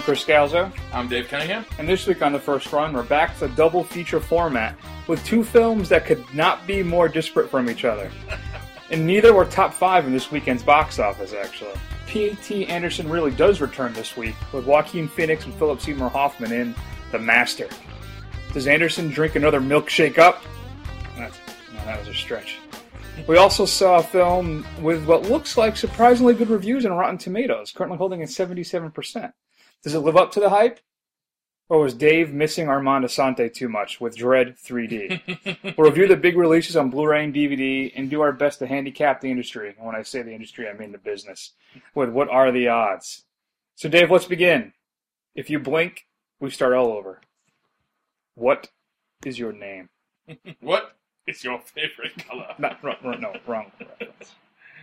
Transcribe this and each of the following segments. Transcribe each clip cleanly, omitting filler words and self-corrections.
Chris Scalzo. I'm Dave Cunningham. And this week on The First Run, we're back to double feature format with two films that could not be more disparate from each other. And neither were top 5 in this weekend's box office, actually. P.T. Anderson really does return this week with Joaquin Phoenix and Philip Seymour Hoffman in The Master. Does Anderson drink another milkshake up? That was a stretch. We also saw a film with what looks like surprisingly good reviews on Rotten Tomatoes, currently holding at 77%. Does it live up to the hype? Or was Dave missing Armand Assante too much with Dredd 3D? We'll review the big releases on Blu-ray and DVD and do our best to handicap the industry. And when I say the industry, I mean the business. With What Are the Odds? So Dave, let's begin. If you blink, we start all over. What is your name? What is your favorite color? No, wrong reference.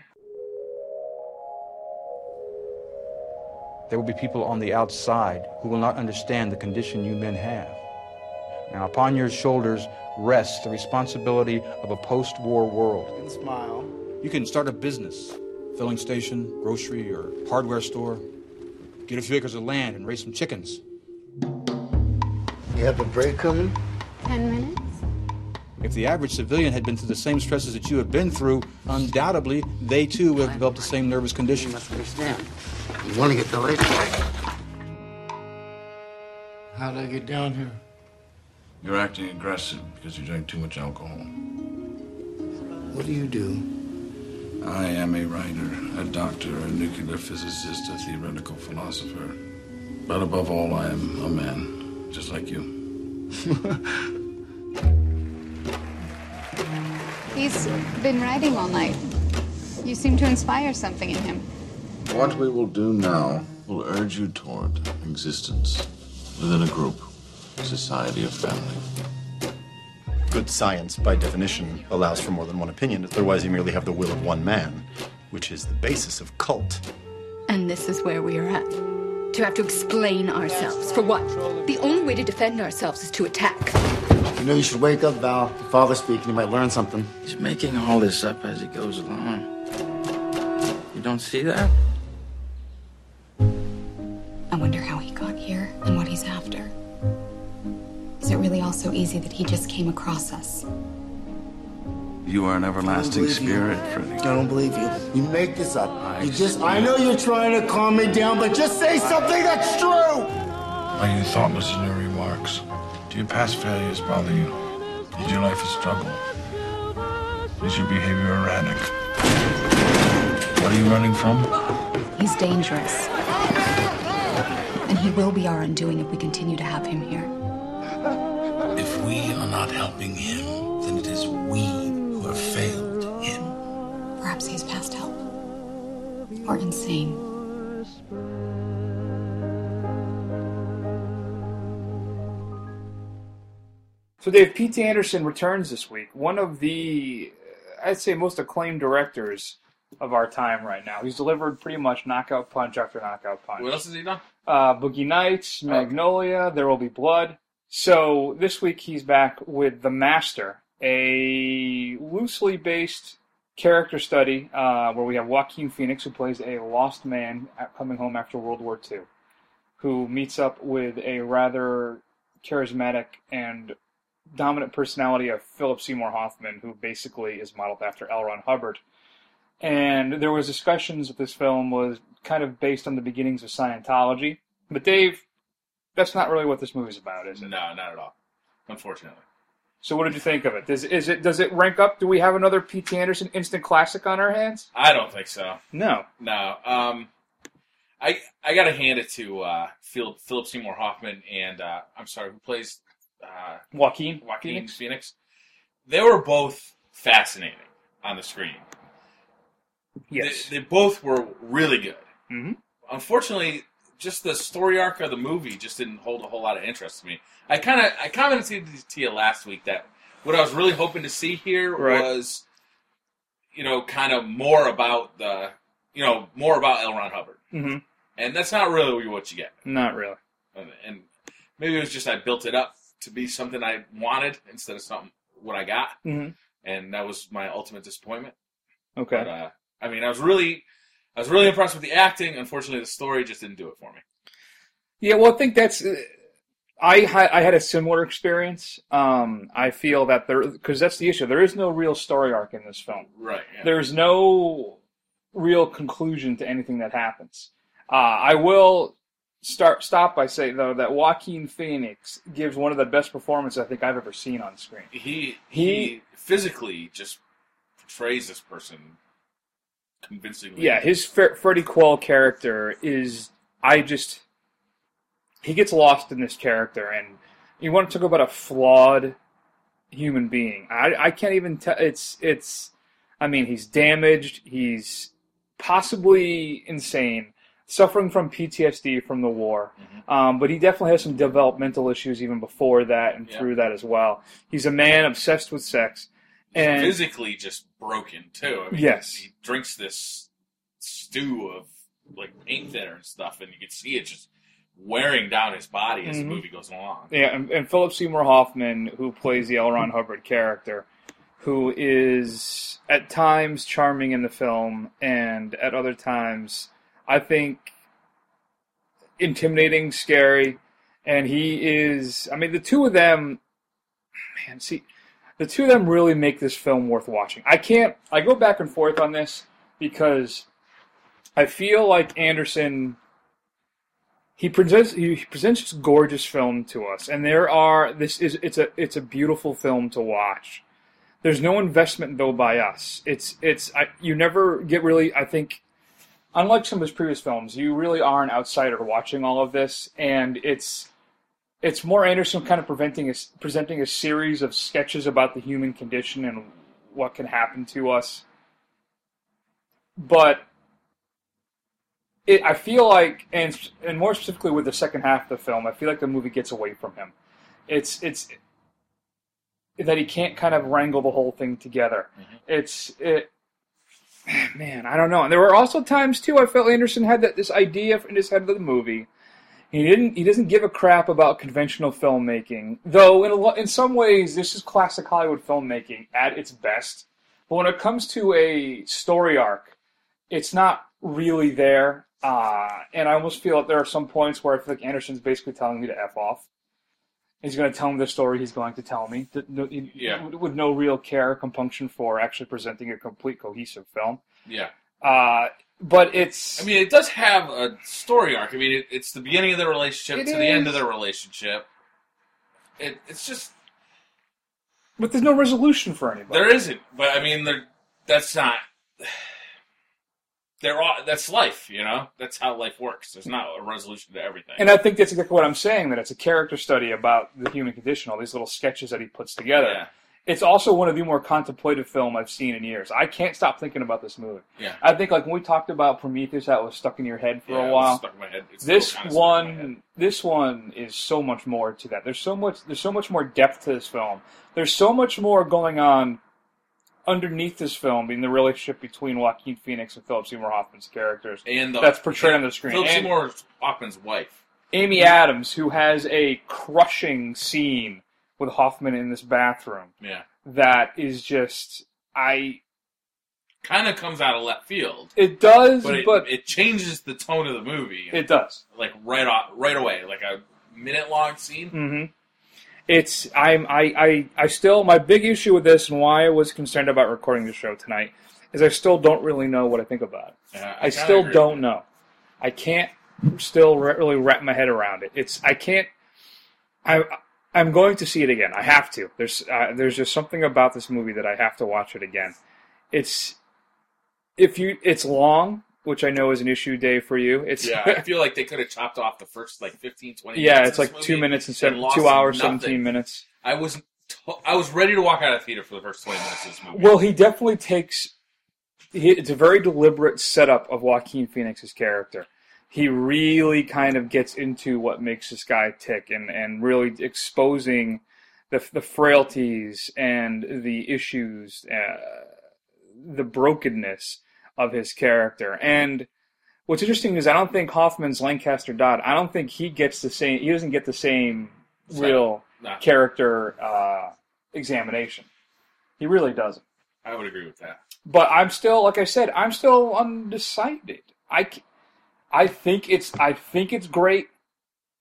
There will be people on the outside who will not understand the condition you men have. Now, upon your shoulders rests the responsibility of a post-war world. You can smile. You can start a business, filling station, grocery, or hardware store. Get a few acres of land and raise some chickens. You have a break coming? 10 minutes? If the average civilian had been through the same stresses that you have been through, undoubtedly, they too would have developed the same nervous condition. You must understand. You want to get delayed. How did I get down here? You're acting aggressive because you drank too much alcohol. What do you do? I am a writer, a doctor, a nuclear physicist, a theoretical philosopher. But above all, I am a man, just like you. He's been writing all night. You seem to inspire something in him. What we will do now will urge you toward existence within a group, society, or family. Good science, by definition, allows for more than one opinion. Otherwise, you merely have the will of one man, which is the basis of cult. And this is where we are at. To have to explain ourselves. For what? The only way to defend ourselves is to attack. You know, you should wake up, Val. Your father's speaking. You might learn something. He's making all this up as he goes along. You don't see that? I wonder how he got here and what he's after. Is it really all so easy that he just came across us? You are an everlasting spirit, Freddy. I don't believe you. You make this up. I know you're trying to calm me down, but just say something that's true! Are you thoughtless in your remarks? Do your past failures bother you? Is your life a struggle? Is your behavior erratic? What are you running from? He's dangerous. And he will be our undoing if we continue to have him here. If we are not helping him, then it is we who have failed him. Perhaps he's past help. Or insane. So Dave, P.T. Anderson returns this week. One of the, I'd say, most acclaimed directors of our time right now. He's delivered pretty much knockout punch after knockout punch. What else has he done? Boogie Nights, Magnolia, There Will Be Blood. So this week he's back with The Master, a loosely based character study where we have Joaquin Phoenix, who plays a lost man coming home after World War II, who meets up with a rather charismatic and dominant personality of Philip Seymour Hoffman, who basically is modeled after L. Ron Hubbard. And there was discussions that this film was kind of based on the beginnings of Scientology. But Dave, that's not really what this movie's about, is it? No, not at all. Unfortunately. So what did you think of it? Does it rank up? Do we have another P.T. Anderson instant classic on our hands? I don't think so. No. No. I got to hand it to Philip Seymour Hoffman and, I'm sorry, who plays Joaquin Phoenix. They were both fascinating on the screen. Yes. They both were really good. Mm-hmm. Unfortunately, just the story arc of the movie just didn't hold a whole lot of interest to me. I commented to you last week that what I was really hoping to see here was, kind of more about more about L. Ron Hubbard. Mm-hmm. And that's not really what you get. Not really. And maybe it was just I built it up to be something I wanted instead of something what I got. Mm-hmm. And that was my ultimate disappointment. Okay. But, I was really impressed with the acting. Unfortunately, the story just didn't do it for me. Yeah, well, I think that's. I had a similar experience. I feel that because that's the issue. There is no real story arc in this film. Right. Yeah. There's no real conclusion to anything that happens. I will stop by saying though that Joaquin Phoenix gives one of the best performances I think I've ever seen on screen. He physically just portrays this person convincingly. Yeah, his Freddie Quell character is. He gets lost in this character, and you want to talk about a flawed human being. I can't even tell. I mean, he's damaged. He's possibly insane, suffering from PTSD from the war. But he definitely has some developmental issues even before that and through that as well. He's a man obsessed with sex. And physically just broken, too. I mean, yes. He drinks this stew of like paint thinner and stuff, and you can see it just wearing down his body as the movie goes along. Yeah, and Philip Seymour Hoffman, who plays the L. Ron Hubbard character, who is at times charming in the film, and at other times, I think, intimidating, scary, and he is... I mean, the two of them... the two of them really make this film worth watching. I go back and forth on this, because I feel like Anderson... He presents this gorgeous film to us, and it's a beautiful film to watch. There's no investment though by us. You never get really. I think, unlike some of his previous films, you really are an outsider watching all of this, and it's more Anderson kind of presenting a series of sketches about the human condition and what can happen to us. But I feel like, and more specifically with the second half of the film, I feel like the movie gets away from him. It's that he can't kind of wrangle the whole thing together. Man, I don't know. And there were also times too I felt Anderson had this idea in his head of the movie. He doesn't give a crap about conventional filmmaking, though in some ways this is classic Hollywood filmmaking at its best. But when it comes to a story arc, it's not really there. And I almost feel that there are some points where I feel like Anderson's basically telling me to F off. He's going to tell me the story he's going to tell me, with no real care or compunction for actually presenting a complete cohesive film. Yeah. But it's... I mean, it does have a story arc. I mean, it's the beginning of the relationship to the end of the relationship. It's just... But there's no resolution for anybody. There isn't. But, I mean, that's not... That's life, you know? That's how life works. There's not a resolution to everything. And I think that's exactly what I'm saying, that it's a character study about the human condition, all these little sketches that he puts together. Yeah. It's also one of the more contemplative film I've seen in years. I can't stop thinking about this movie. Yeah. I think like when we talked about Prometheus, that was stuck in your head for a while. It was stuck in my head. This one is so much more to that. There's so much more depth to this film. There's so much more going on underneath this film, being the relationship between Joaquin Phoenix and Philip Seymour Hoffman's characters, and that's portrayed on the screen. Philip Seymour Hoffman's wife, Amy Adams, who has a crushing scene with Hoffman in this bathroom. Yeah, that is just kind of comes out of left field. It does, but it changes the tone of the movie. It does, like right away, like a minute-long scene. Mm-hmm. I still, my big issue with this and why I was concerned about recording the show tonight is I still don't really know what I think about it. Yeah, I still don't know. I can't still really wrap my head around it. I'm going to see it again. I have to. There's just something about this movie that I have to watch it again. It's long, which I know is an issue, Dave, for you. I feel like they could have chopped off the first 15, 20 minutes. Yeah, it's like 2 minutes and 2 hours, 17 minutes. I was ready to walk out of the theater for the first 20 minutes of this movie. Well, he definitely it's a very deliberate setup of Joaquin Phoenix's character. He really kind of gets into what makes this guy tick and really exposing the frailties and the issues, the brokenness of his character. And what's interesting is I don't think Hoffman's Lancaster Dodd, I don't think he doesn't get the same character examination. He really doesn't. I would agree with that. But I'm still, like I said, I'm undecided. I think it's great.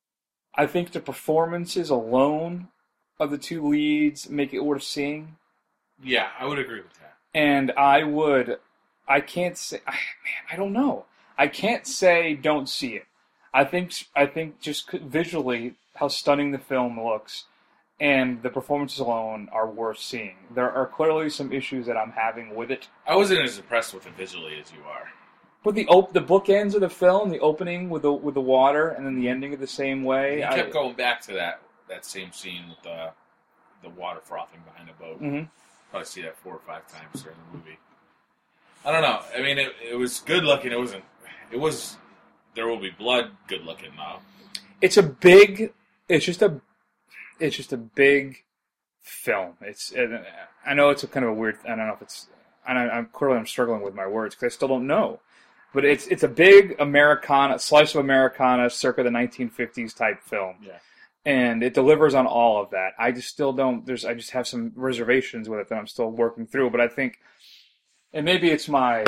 I think the performances alone of the two leads make it worth seeing. Yeah, I would agree with that. And I can't say, man, I don't know. I can't say don't see it. I think just visually how stunning the film looks and the performances alone are worth seeing. There are clearly some issues that I'm having with it. I wasn't as impressed with it visually as you are. But the bookends of the film, the opening with the water, and then the ending of the same way. He kept going back to that same scene with the water frothing behind a boat. Mm-hmm. Probably see that 4 or 5 times during the movie. I don't know. I mean, it was good looking. It was There Will Be Blood good looking though. It's just a big film. I know it's a kind of a weird. I don't know if it's. I'm struggling with my words because I still don't know. But it's a big slice of Americana, circa the 1950s type film. Yeah. And it delivers on all of that. I just still don't. I just have some reservations with it that I'm still working through. But I think, and maybe it's my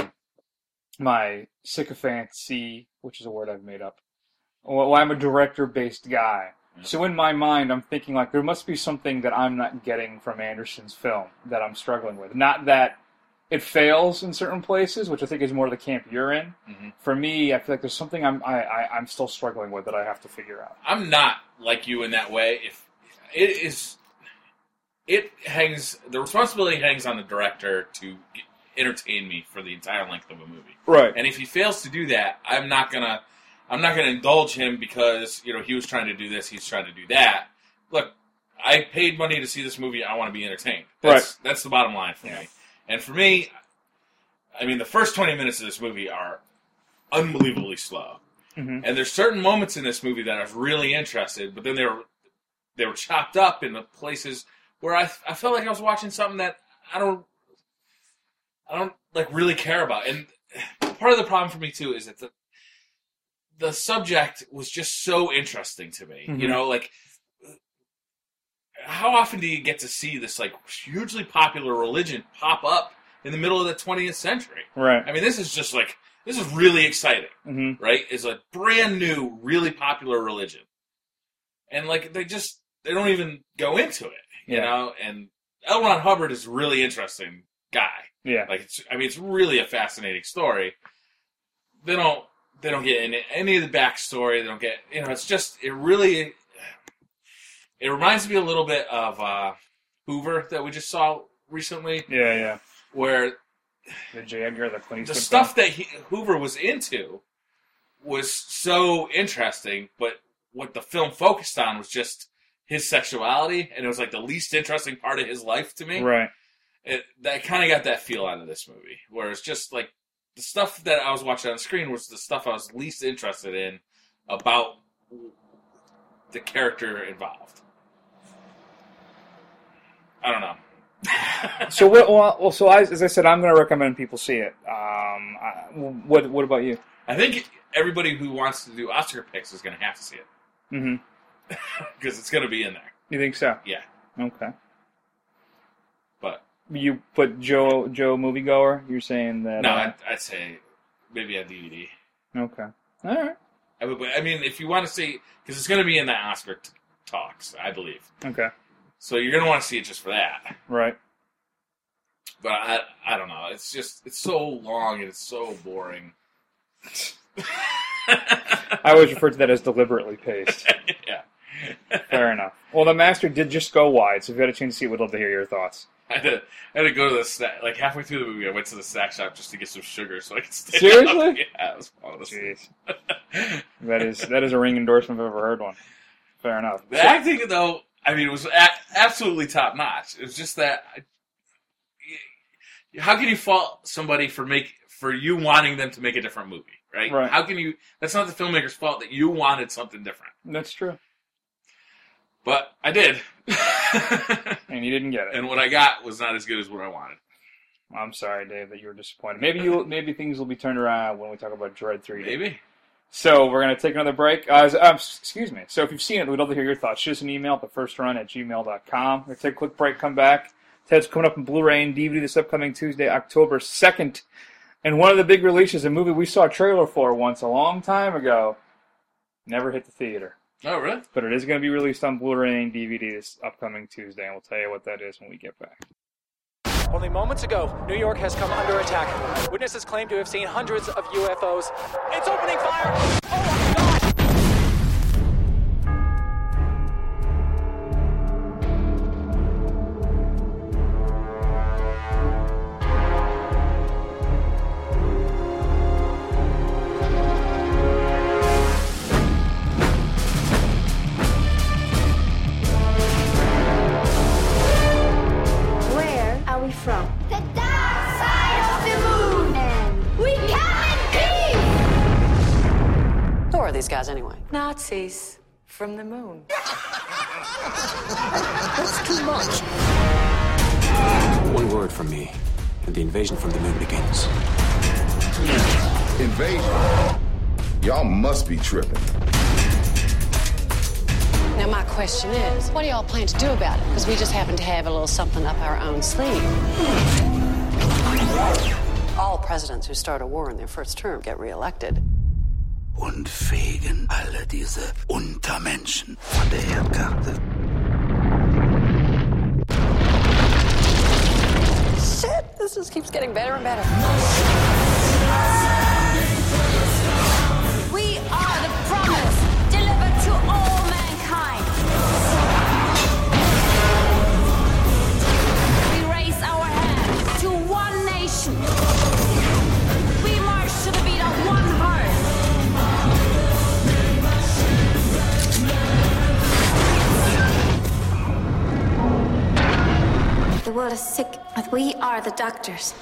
sycophancy, which is a word I've made up. Well, I'm a director-based guy. Yeah. So in my mind, I'm thinking like there must be something that I'm not getting from Anderson's film that I'm struggling with. Not that it fails in certain places, which I think is more the camp you're in. Mm-hmm. For me, I feel like there's something I'm still struggling with that I have to figure out. I'm not like you in that way. If the responsibility hangs on the director to entertain me for the entire length of a movie. Right. And if he fails to do that, I'm not gonna indulge him because he was trying to do this, he's trying to do that. Look, I paid money to see this movie. I want to be entertained. That's the bottom line for me. And for me, I mean, the first 20 minutes of this movie are unbelievably slow. Mm-hmm. And there's certain moments in this movie that I was really interested, but then they were chopped up in the places where I felt like I was watching something that I don't like really care about. And part of the problem for me too is that the subject was just so interesting to me. Mm-hmm. Like how often do you get to see this like hugely popular religion pop up in the middle of the 20th century? Right. I mean, this is really exciting, mm-hmm. right? It's a brand new, really popular religion. And like they don't even go into it, you know? And L. Ron Hubbard is a really interesting guy. Yeah. Like it's really a fascinating story. They don't get into any of the backstory. They don't get, it reminds me a little bit of Hoover that we just saw recently. Yeah, yeah. Where the J. Edgar, the Clint Eastwood stuff that Hoover was into was so interesting, but what the film focused on was just his sexuality, and it was like the least interesting part of his life to me. Right. That kind of got that feel out of this movie, where it's just like the stuff that I was watching on screen was the stuff I was least interested in about the character involved. I don't know. So as I said, I'm going to recommend people see it. What about you? I think everybody who wants to do Oscar picks is going to have to see it. Mm-hmm. Because it's going to be in there. You think so? Yeah. Okay. But you put Joe moviegoer? You're saying that? No, I'd say maybe a DVD. Okay. All right. I mean, if you want to see, because it's going to be in the Oscar talks, I believe. Okay. So you're going to want to see it just for that. Right. But I don't know. It's so long and it's so boring. I always refer to that as deliberately paced. Yeah. Fair enough. Well, The Master did just go wide, so if you had a chance to see it, we'd love to hear your thoughts. I had to go to the snack, like halfway through the movie, I went to the snack shop just to get some sugar so I could stay Seriously? up. Yeah, it was falling asleep. Jeez. That is a ring endorsement if I've ever heard one. Fair enough. The acting, though, I mean, it was absolutely top notch. It was just that, how can you fault somebody for you wanting them to make a different movie, right? Right. How can you? That's not the filmmaker's fault that you wanted something different. That's true. But I did. And you didn't get it. And what I got was not as good as what I wanted. I'm sorry, Dave, that you were disappointed. Maybe things will be turned around when we talk about Dread 3D. Maybe. So we're going to take another break. Excuse me. So if you've seen it, we'd love to hear your thoughts. Shoot us an email at thefirstrun@gmail.com. We're going to take a quick break, come back. Ted's coming up in Blu-ray and DVD this upcoming Tuesday, October 2nd. And one of the big releases, a movie we saw a trailer for once a long time ago, never hit the theater. Oh, really? But it is going to be released on Blu-ray and DVD this upcoming Tuesday, and we'll tell you what that is when we get back. Only moments ago, New York has come under attack. Witnesses claim to have seen hundreds of UFOs. It's opening fire! Oh my God! From the dark side of the moon, and we come in peace. Who are these guys anyway? Nazis from the moon. That's too much. One word from me, and the invasion from the moon begins. Invasion? Y'all must be tripping. Now my question is, what do y'all plan to do about it? Because we just happen to have a little something up our own sleeve. All presidents who start a war in their first term get reelected. Und fegen alle diese Untermenschen von der Erdkarte. Shit, this just keeps getting better and better. We are the promise delivered to all mankind. We raise our hands to one nation. We march to the beat of one heart. The world is sick, but we are the doctors.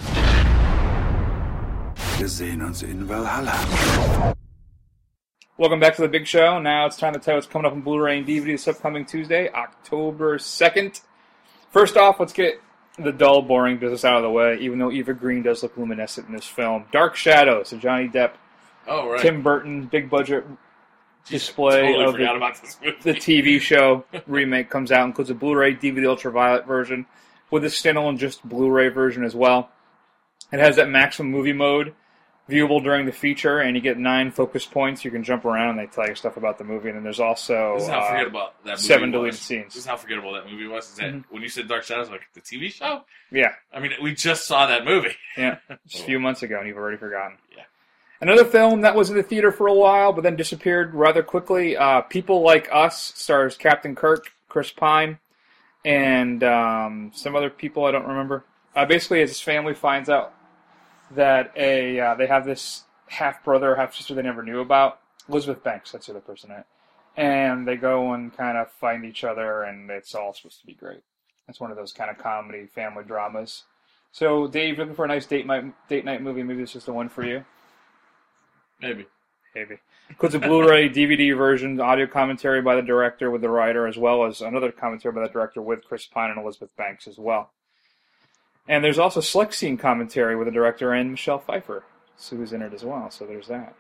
Wir sehen uns in Valhalla. Welcome back to the big show. Now it's time to tell you what's coming up on Blu-ray and DVD this upcoming Tuesday, October 2nd. First off, let's get the dull, boring business out of the way, even though Eva Green does look luminescent in this film. Dark Shadows, the Johnny Depp, Tim Burton, big-budget display of the TV show remake comes out. Includes a Blu-ray, DVD Ultraviolet version with a standalone just Blu-ray version as well. It has that maximum movie mode, viewable during the feature, and you get 9 focus points. You can jump around, and they tell you stuff about the movie. And then there's also this is how forgettable that movie 7 deleted scenes. This is how forgettable that movie was. Is that when you said Dark Shadows, like the TV show? Yeah. I mean, we just saw that movie. Yeah, just a few months ago, and you've already forgotten. Yeah. Another film that was in the theater for a while, but then disappeared rather quickly. People Like Us stars Captain Kirk, Chris Pine, and some other people I don't remember. Basically, as his family finds out that they have this half-brother, half-sister they never knew about. Elizabeth Banks, that's the other person in it. And they go and kind of find each other, and it's all supposed to be great. It's one of those kind of comedy family dramas. So, Dave, looking for a nice date night movie, maybe it's just the one for you? Maybe. Includes a Blu-ray, DVD version, audio commentary by the director with the writer, as well as another commentary by the director with Chris Pine and Elizabeth Banks as well. And there's also select scene commentary with the director and Michelle Pfeiffer, who's in it as well, so there's that.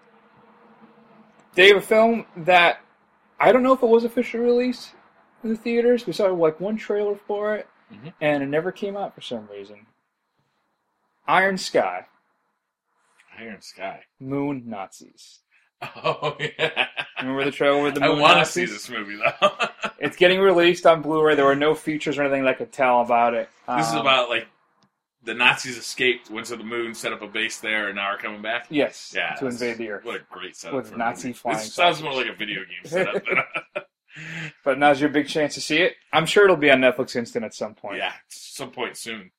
Dave, a film that I don't know if it was officially released in the theaters. We saw like one trailer for it, and it never came out for some reason. Iron Sky. Iron Sky. Moon Nazis. Oh, yeah. Remember the trailer with the Moon Nazis? I want to see this movie, though. It's getting released on Blu-ray. There were no features or anything that I could tell about it. This is about, like, the Nazis escaped, went to the moon, set up a base there, and now are coming back? Yes, yeah, to invade the Earth. What a great setup with for Nazi flying saucers. This sounds more like a video game setup than But now's your big chance to see it. I'm sure it'll be on Netflix Instant at some point. Yeah, some point soon.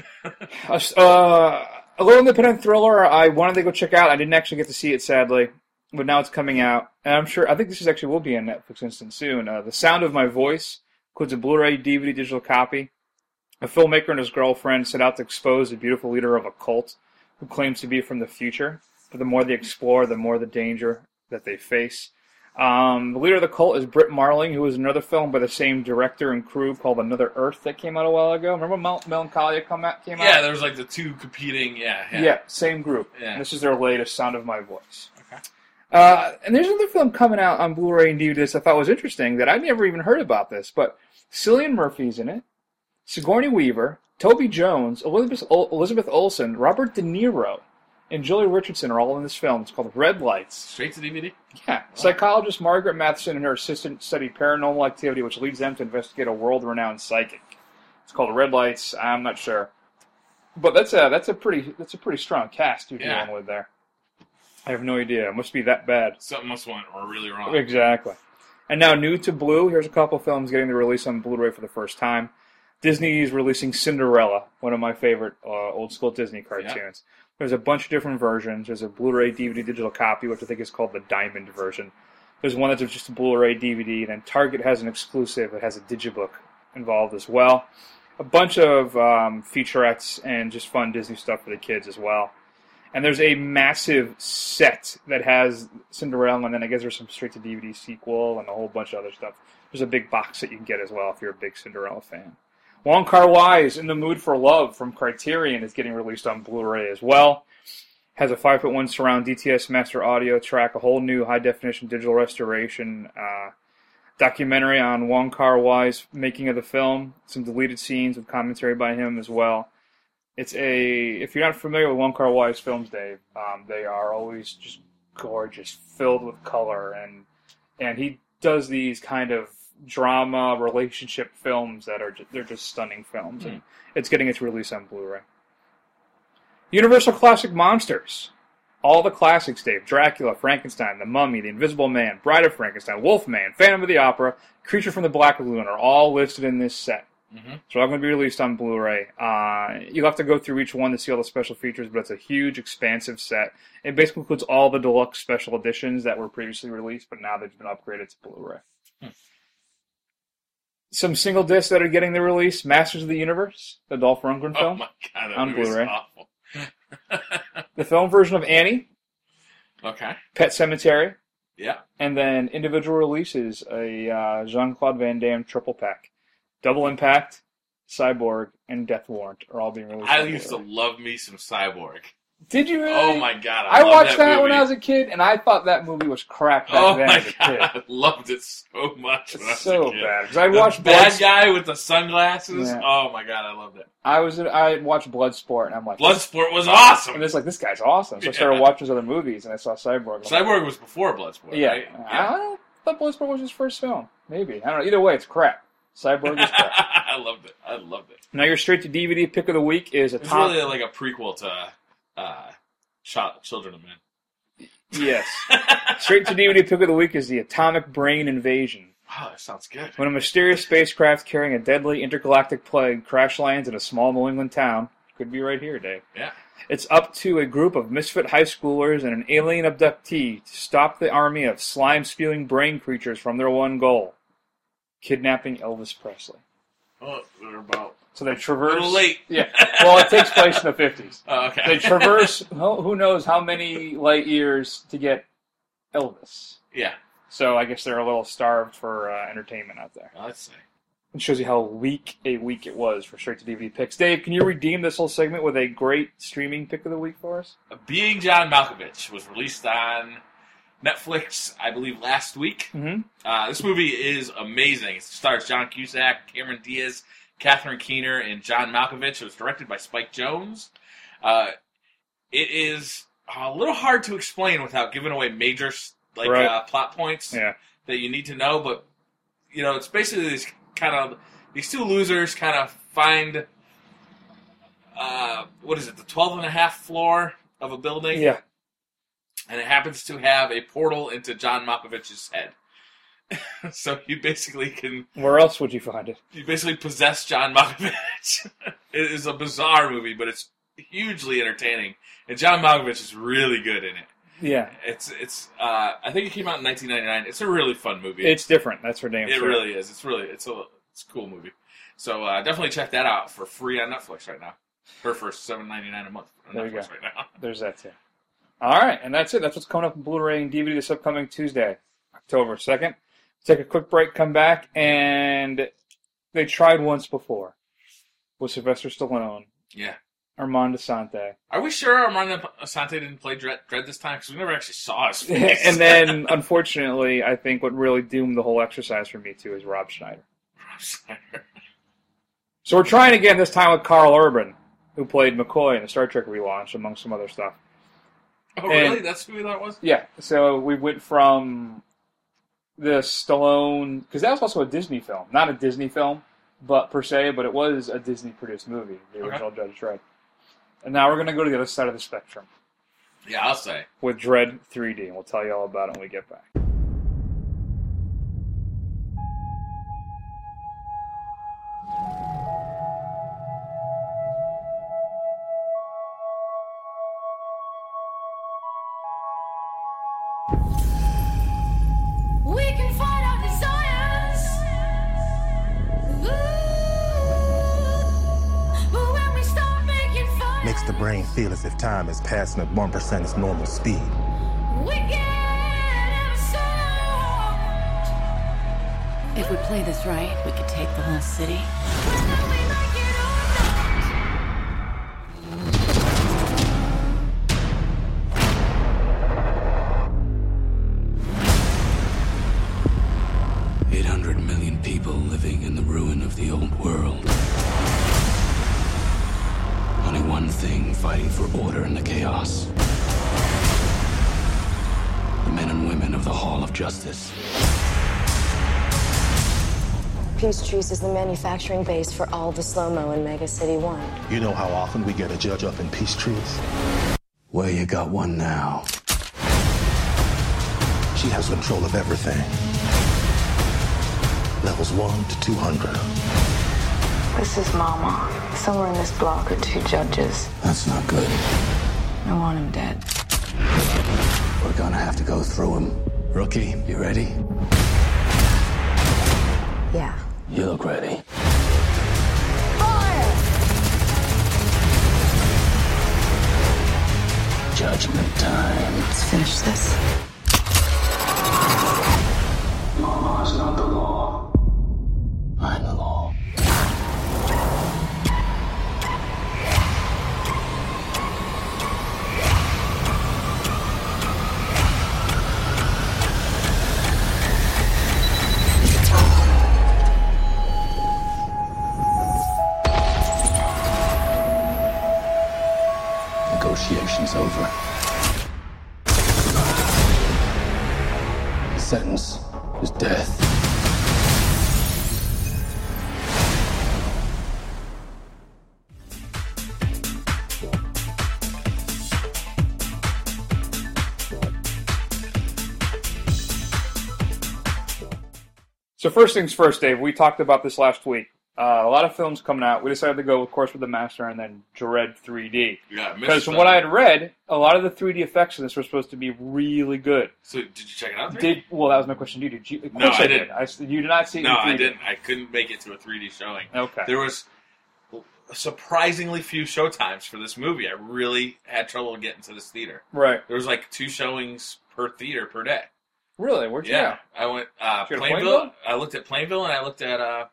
A little independent thriller I wanted to go check out. I didn't actually get to see it, sadly. But now it's coming out. And I think this will be on Netflix Instant soon. The Sound of My Voice includes a Blu-ray, DVD, digital copy. A filmmaker and his girlfriend set out to expose the beautiful leader of a cult who claims to be from the future. But the more they explore, the more the danger that they face. The leader of the cult is Britt Marling, who was another film by the same director and crew called Another Earth that came out a while ago. Remember Melancholia came out? Yeah, there was like the two competing, Yeah, same group. Yeah. And this is their latest, Sound of My Voice. Okay. And there's another film coming out on Blu-ray and DVD I thought was interesting that I'd never even heard about this, but Cillian Murphy's in it, Sigourney Weaver, Toby Jones, Elizabeth Olsen, Robert De Niro, and Julia Richardson are all in this film. It's called Red Lights. Straight to DVD? Yeah. Psychologist Margaret Matheson and her assistant study paranormal activity, which leads them to investigate a world-renowned psychic. It's called Red Lights. I'm not sure, but that's a pretty strong cast you're dealing with there. I have no idea. It must be that bad. Something must went really wrong. Exactly. And now, new to Blue, here's a couple films getting the release on Blu-ray for the first time. Disney is releasing Cinderella, one of my favorite old-school Disney cartoons. Yeah. There's a bunch of different versions. There's a Blu-ray DVD digital copy, which I think is called the Diamond version. There's one that's just a Blu-ray DVD, and then Target has an exclusive. It has a digibook involved as well. A bunch of featurettes and just fun Disney stuff for the kids as well. And there's a massive set that has Cinderella, and then I guess there's some straight-to-DVD sequel and a whole bunch of other stuff. There's a big box that you can get as well if you're a big Cinderella fan. Wong Kar-wai's In the Mood for Love from Criterion is getting released on Blu-ray as well. Has a 5.1 surround DTS master audio track, a whole new high-definition digital restoration documentary on Wong Kar-wai's making of the film, some deleted scenes with commentary by him as well. If you're not familiar with Wong Kar-wai's films, Dave, they are always just gorgeous, filled with color, and he does these kind of drama relationship films that they're just stunning films. And it's getting its release on Blu-ray. Universal Classic Monsters. All the classics, Dave. Dracula, Frankenstein, The Mummy, The Invisible Man, Bride of Frankenstein, Wolfman, Phantom of the Opera, Creature from the Black Lagoon are all listed in this set. Mm-hmm. So all going to be released on Blu-ray. You'll have to go through each one to see all the special features, but it's a huge, expansive set. It basically includes all the deluxe special editions that were previously released, but now they've been upgraded to Blu-ray. Some single discs that are getting the release: Masters of the Universe, the Dolph Lundgren film, my God, that on Blu-ray. Awful. The film version of Annie. Okay. Pet Sematary. Yeah. And then individual releases, a Jean-Claude Van Damme triple pack. Double Impact, Cyborg, and Death Warrant are all being released. I used to love me some Cyborg. Did you really? Oh my God! I watched that movie when I was a kid, and I thought that movie was crap back then as a kid. I loved it so much when I was so a kid. bad because I watched bad guy with the sunglasses. Yeah. Oh my God, I loved it. I watched Bloodsport, and I'm like, Bloodsport was awesome. And it's like, this guy's awesome. So I started watching his other movies, and I saw Cyborg. Cyborg was before Bloodsport, yeah. right? I thought Bloodsport was his first film. Maybe. I don't know. Either way, it's crap. Cyborg is crap. I loved it. Now your straight to DVD pick of the week is It's really like a prequel to Children of Men. Yes. Straight to DVD pick of the week is The Atomic Brain Invasion. Wow, that sounds good. When a mysterious spacecraft carrying a deadly intergalactic plague crash lands in a small New England town, could be right here, Dave. Yeah. It's up to a group of misfit high schoolers and an alien abductee to stop the army of slime-spewing brain creatures from their one goal: kidnapping Elvis Presley. Oh, they're about... So they traverse... A little late. Yeah. Well, it takes place in the 50s. Oh, okay. They traverse who knows how many light years to get Elvis. Yeah. So I guess they're a little starved for entertainment out there. Let's see. It shows you how weak a week it was for straight-to-DVD picks. Dave, can you redeem this whole segment with a great streaming pick of the week for us? Being John Malkovich was released on Netflix, I believe, last week. Mm-hmm. This movie is amazing. It stars John Cusack, Cameron Diaz, Catherine Keener, and John Malkovich. It was directed by Spike Jonze. It is a little hard to explain without giving away major plot points that you need to know, but it's basically these two losers kind of find the 12th and a half floor of a building. Yeah. And it happens to have a portal into John Malkovich's head. So you basically can... Where else would you find it? You basically possess John Malkovich. It is a bizarre movie, but it's hugely entertaining. And John Malkovich is really good in it. Yeah. It's I think it came out in 1999. It's a really fun movie. It's different. That's for damn sure. It really is. It's a cool movie. So definitely check that out for free on Netflix right now. Or for $7.99 a month on there Netflix you go. Right now. There's that too. All right, and that's it. That's what's coming up in Blu-ray and DVD this upcoming Tuesday, October 2nd. Take a quick break, come back, and they tried once before with Sylvester Stallone. Yeah. Armand Assante. Are we sure Armand Assante didn't play Dredd this time? Because we never actually saw his face. And then, unfortunately, I think what really doomed the whole exercise for me, too, is Rob Schneider. So we're trying again, this time with Carl Urban, who played McCoy in the Star Trek relaunch, among some other stuff. Oh, really? That's who we thought it was? Yeah. So we went from the Stallone, because that was also a Disney film. Not a Disney film, but it was a Disney-produced movie, the original Judge Dredd. And now we're going to go to the other side of the spectrum. Yeah, I'll say. With Dredd 3D, and we'll tell you all about it when we get back. We can fight our desires. But when we start making fun, Makes the brain feel as if time is passing at 1% its normal speed. we get absurd. If we play this right, we could take the whole city. Whether we like it or not. 800 million people living in the ruin of the old world. Only one thing fighting for order in the chaos. The men and women of the Hall of Justice. Peachtrees is the manufacturing base for all the slow-mo in Mega City 1. You know how often we get a judge up in Peachtrees? Well, you got one now. She has control of everything. Levels 1 to 200. This is Mama. Somewhere in this block are 2 judges. That's not good. I want him dead. We're gonna have to go through him. Rookie, you ready? Yeah. You look ready. Judgment time. Let's finish this. Mama is not the law. I'm the law. Negotiations over. The sentence is death. So first things first, Dave, we talked about this last week. A lot of films coming out. We decided to go, of course, with The Master and then Dredd 3D. Yeah, because from what I had read, a lot of the 3D effects in this were supposed to be really good. So did you check it out? Well, that was my question to you. Did you? Of No, course I did. didn't. You did not see it No, in 3D. I didn't. I couldn't make it to a 3D showing. Okay. There was surprisingly few showtimes for this movie. I really had trouble getting to this theater. Right. There was like 2 showings per theater per day. Really? Where'd you go? I went Did you go to Plainville. Plainville? I looked at Plainville and I looked at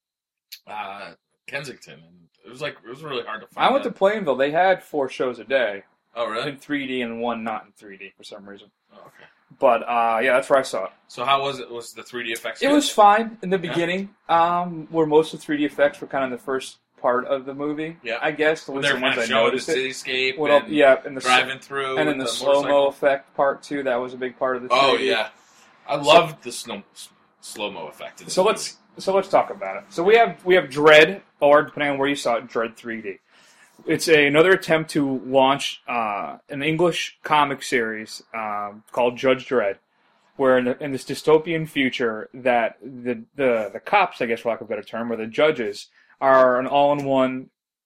Kensington, and it was really hard to find. I went to Plainville. They had 4 shows a day. Oh, really? In 3D and 1 not in 3D for some reason. Oh, okay. But yeah, that's where I saw it. So how was it? Was the 3D effects? It good? was fine in the beginning, where most of the 3D effects were kind of the first part of the movie. Yeah, I guess the When they're ones kind of I showing noticed the it. cityscape, And the driving through, and then with the the slow mo motorcycle. effect part too. That was a big part of the 3D. Oh yeah, I loved the slow mo effect. In this So let's talk about it. So we have Dredd, or depending on where you saw it, Dredd 3D. It's another attempt to launch an English comic series called Judge Dredd, where in this dystopian future that the cops, I guess for lack of a better term, or the judges, are an all-in-one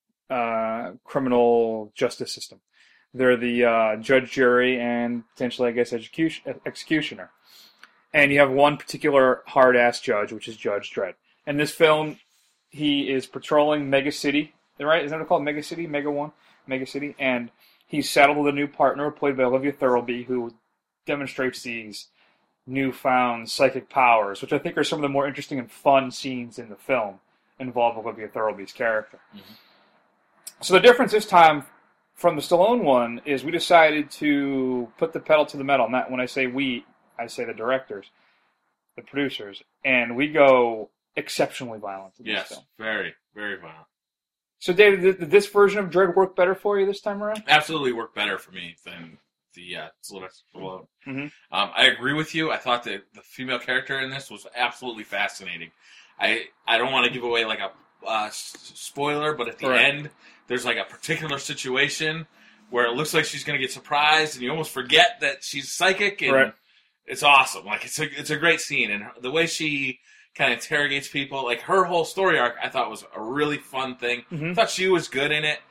criminal justice system. They're the judge, jury, and potentially, I guess, executioner. And you have one particular hard-ass judge, which is Judge Dredd. In this film, he is patrolling Mega City, right? Isn't it called Mega City? Mega 1? Mega City? And he's saddled with a new partner, played by Olivia Thirlby, who demonstrates these newfound psychic powers, which I think are some of the more interesting and fun scenes in the film, involve Olivia Thirlby's character. Mm-hmm. So the difference this time from the Stallone one is we decided to put the pedal to the metal. Not when I say we, I say the directors, the producers, and we go exceptionally violent in this film. Very, very violent. So, David, did this version of Dredd work better for you this time around? Absolutely worked better for me than Sylvester Stallone. Mm-hmm. I agree with you. I thought that the female character in this was absolutely fascinating. I don't want to give away like a spoiler, but at the end, there's like a particular situation where it looks like she's going to get surprised, and you almost forget that she's psychic, and it's awesome. Like it's a great scene, and the way she kind of interrogates people, like her whole story arc, I thought was a really fun thing. Mm-hmm. I thought she was good in it.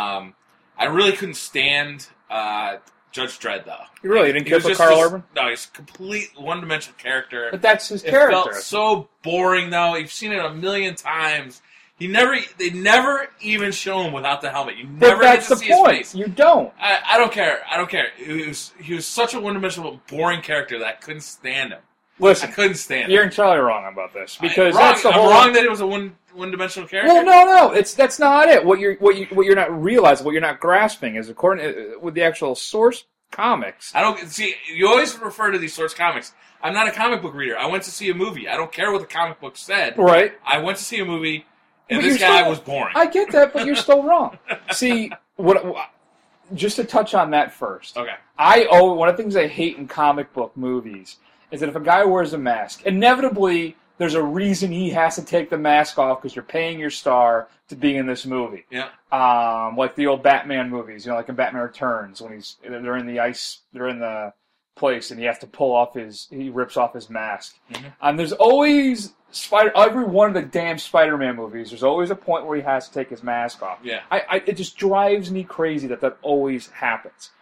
I really couldn't stand Judge Dredd, though. You really didn't care for Carl Urban? No, he's a complete one-dimensional character. But that's his character. It felt so boring, though. You've seen it a million times. They never even show him without the helmet. You never get to see his face. You don't. I don't care. He was such a one-dimensional, boring character that I couldn't stand him. Listen, I couldn't stand him. You're entirely wrong about this because I'm that's the whole. wrong that it was a one-dimensional character. Well, no, that's not it. What you're not realizing, what you're not grasping, is according with the actual source comics. I don't see. You always refer to these source comics. I'm not a comic book reader. I went to see a movie. I don't care what the comic book said. Right. I went to see a movie, and But this you're guy still- was boring. I get that, but you're still wrong. See, just to touch on that first. Okay. One of the things I hate in comic book movies is that if a guy wears a mask, inevitably there's a reason he has to take the mask off because you're paying your star to be in this movie. Yeah. Like the old Batman movies, like in Batman Returns when they're in the ice, they're in the place and he has to he rips off his mask. Mm-hmm. And there's always every one of the damn Spider-Man movies, there's always a point where he has to take his mask off. Yeah. It just drives me crazy that always happens.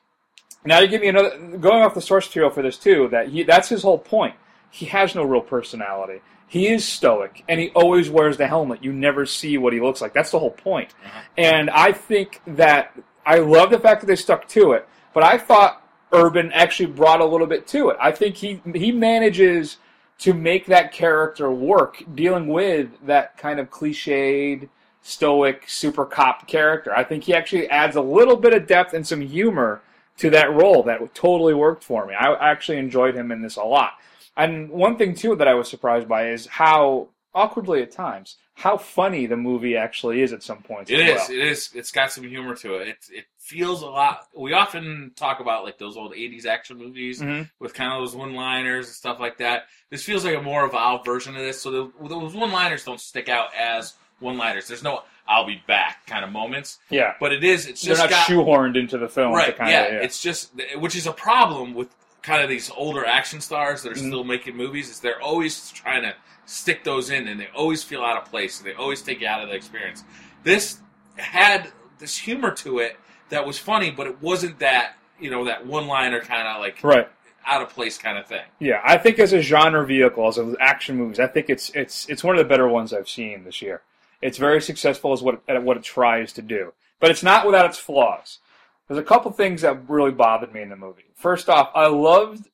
Now you give me another, going off the source material for this too, that's his whole point. He has no real personality. He is stoic, and he always wears the helmet. You never see what he looks like. That's the whole point. Uh-huh. And I think that, I love the fact that they stuck to it, but I thought Urban actually brought a little bit to it. I think he manages to make that character work, dealing with that kind of cliched, stoic, super cop character. I think he actually adds a little bit of depth and some humor to that role that totally worked for me. I actually enjoyed him in this a lot. And one thing, too, that I was surprised by is how, awkwardly at times, how funny the movie actually is at some points. It is. It's got some humor to it. It feels a lot. We often talk about like those old 80s action movies with kind of those one-liners and stuff like that. This feels like a more evolved version of this. So those one-liners don't stick out as one-liners. There's no "I'll be back" kind of moments. Yeah. But it is. It's just they're not shoehorned into the film. Right. To It's just, which is a problem with kind of these older action stars that are still making movies, is they're always trying to stick those in, and they always feel out of place, and they always take you out of the experience. This had this humor to it that was funny, but it wasn't that, that one-liner kind of like out of place kind of thing. Yeah, I think as a genre vehicle, as action movies, I think it's one of the better ones I've seen this year. It's very successful at what it tries to do, but it's not without its flaws. There's a couple things that really bothered me in the movie. First off, I loved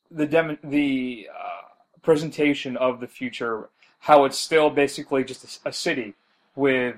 the presentation of the future, how it's still basically just a city with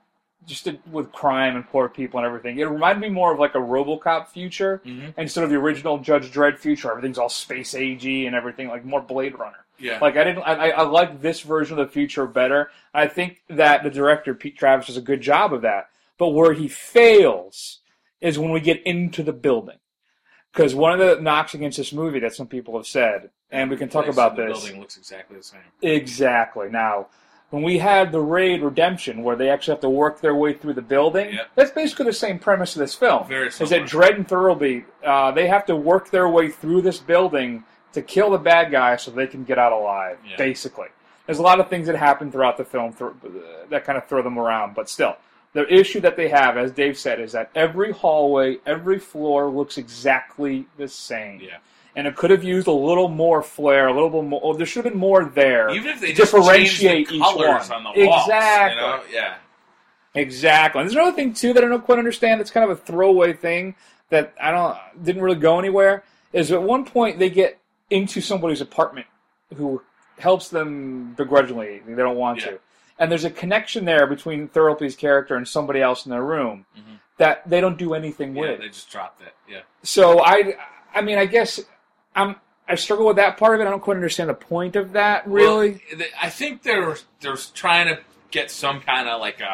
crime and poor people and everything. It reminded me more of like a RoboCop future instead of the original Judge Dredd future. Everything's all space agey and everything, like more Blade Runner. Yeah. Like I like this version of the future better. I think that the director Pete Travis does a good job of that. But where he fails is when we get into the building. Because one of the knocks against this movie that some people have said, and we can talk about this. The building looks exactly the same. Exactly. Now, when we had the Raid Redemption, where they actually have to work their way through the building, that's basically the same premise of this film. Very similar. Is that Dredd and Thurlby, they have to work their way through this building to kill the bad guy so they can get out alive, basically. There's a lot of things that happen throughout the film that kind of throw them around, but still. The issue that they have, as Dave said, is that every hallway, every floor looks exactly the same. Yeah. And it could have used a little more flair, a little bit more. There should have been more there. Even if they to just differentiate changed the colors each one. on the walls. Exactly. Yeah. Exactly. And there's another thing too that I don't quite understand. It's kind of a throwaway thing that didn't really go anywhere. Is at one point they get into somebody's apartment who helps them begrudgingly. They don't want to. And there's a connection there between Thurlby's character and somebody else in their room that they don't do anything with. They just dropped it. Yeah. So I guess I struggle with that part of it. I don't quite understand the point of that, really. Well, I think they're trying to get some kind of like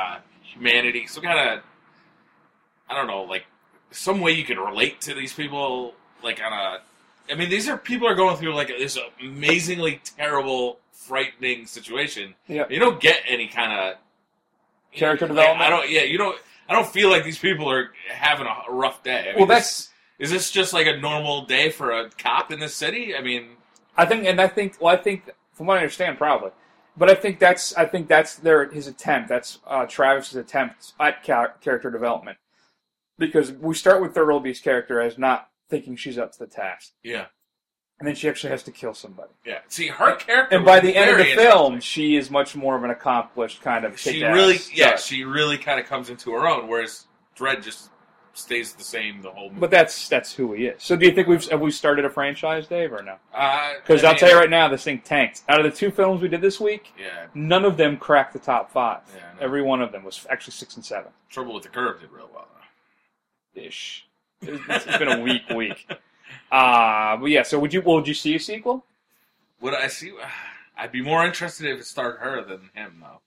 humanity, some kind of, I don't know, like some way you can relate to these people like on a. I mean, these are people are going through like this amazingly terrible, frightening situation. Yeah. You don't get any kind of character development. I don't. Yeah, you don't. I don't feel like these people are having a rough day. I mean, is this just like a normal day for a cop in this city? I mean, I think from what I understand, probably. But I think that's his attempt. That's Travis's attempt at character development, because we start with Thurlby's character as not thinking she's up to the task. Yeah. And then she actually has to kill somebody. Yeah. See, her character. And by the end of the film, she is much more of an accomplished kind of. She really kind of comes into her own, whereas Dredd just stays the same the whole movie. But that's who he is. So do you think have we started a franchise, Dave, or no? Because I I'll mean, tell you right now, this thing tanked. Out of the 2 films we did this week, yeah, none of them cracked the top 5. Yeah, every one of them was actually 6 and 7. Trouble with the Curve did real well, though. Ish. It's been a weak week. But yeah, so would you see a sequel? Would I see? I'd be more interested if it starred her than him, though.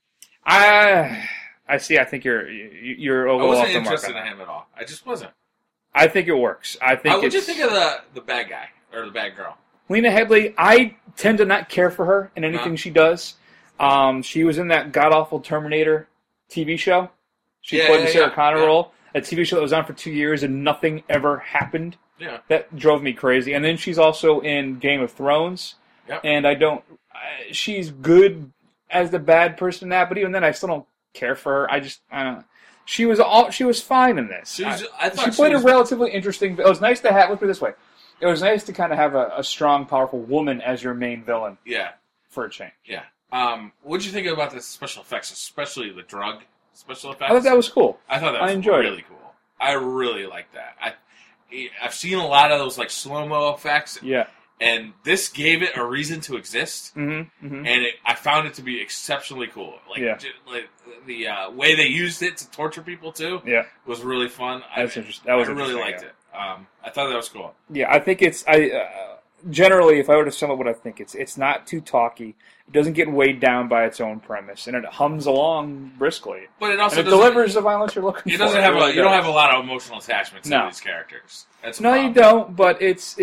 I see. I think you're I overall wasn't off the mark interested on in him at all. I just wasn't. I think it works. What'd you think of the bad guy or the bad girl? Lena Headey, I tend to not care for her in anything she does. She was in that god-awful Terminator TV show. She played the Sarah Connor role. A TV show that was on for 2 years and nothing ever happened. Yeah. That drove me crazy. And then she's also in Game of Thrones. Yep. And she's good as the bad person in that, but even then I still don't care for her. I don't know. She was fine in this. She played a relatively interesting. It was nice to have. Look at it this way. It was nice to kind of have a strong, powerful woman as your main villain. Yeah. For a change. Yeah. What'd you think about the special effects, especially the drug special effects? I thought that was cool. I thought that was enjoyed really cool. I really liked that. I've seen a lot of those like slow-mo effects. Yeah. And this gave it a reason to exist. Mm-hmm. Mm-hmm. And I found it to be exceptionally cool. Like the way they used it to torture people too. Yeah. Was really fun. That's interesting. I really liked it. I thought that was cool. Yeah, I think it's generally, if I were to sum up what I think, it's not too talky. It doesn't get weighed down by its own premise, and it hums along briskly. But it also delivers the violence you're looking for. You don't have a lot of emotional attachment to these characters. That's no, you don't. But it's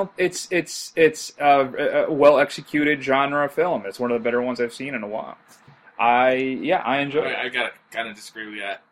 a well executed genre film. It's one of the better ones I've seen in a while. I enjoy it. I gotta kind of disagree with that.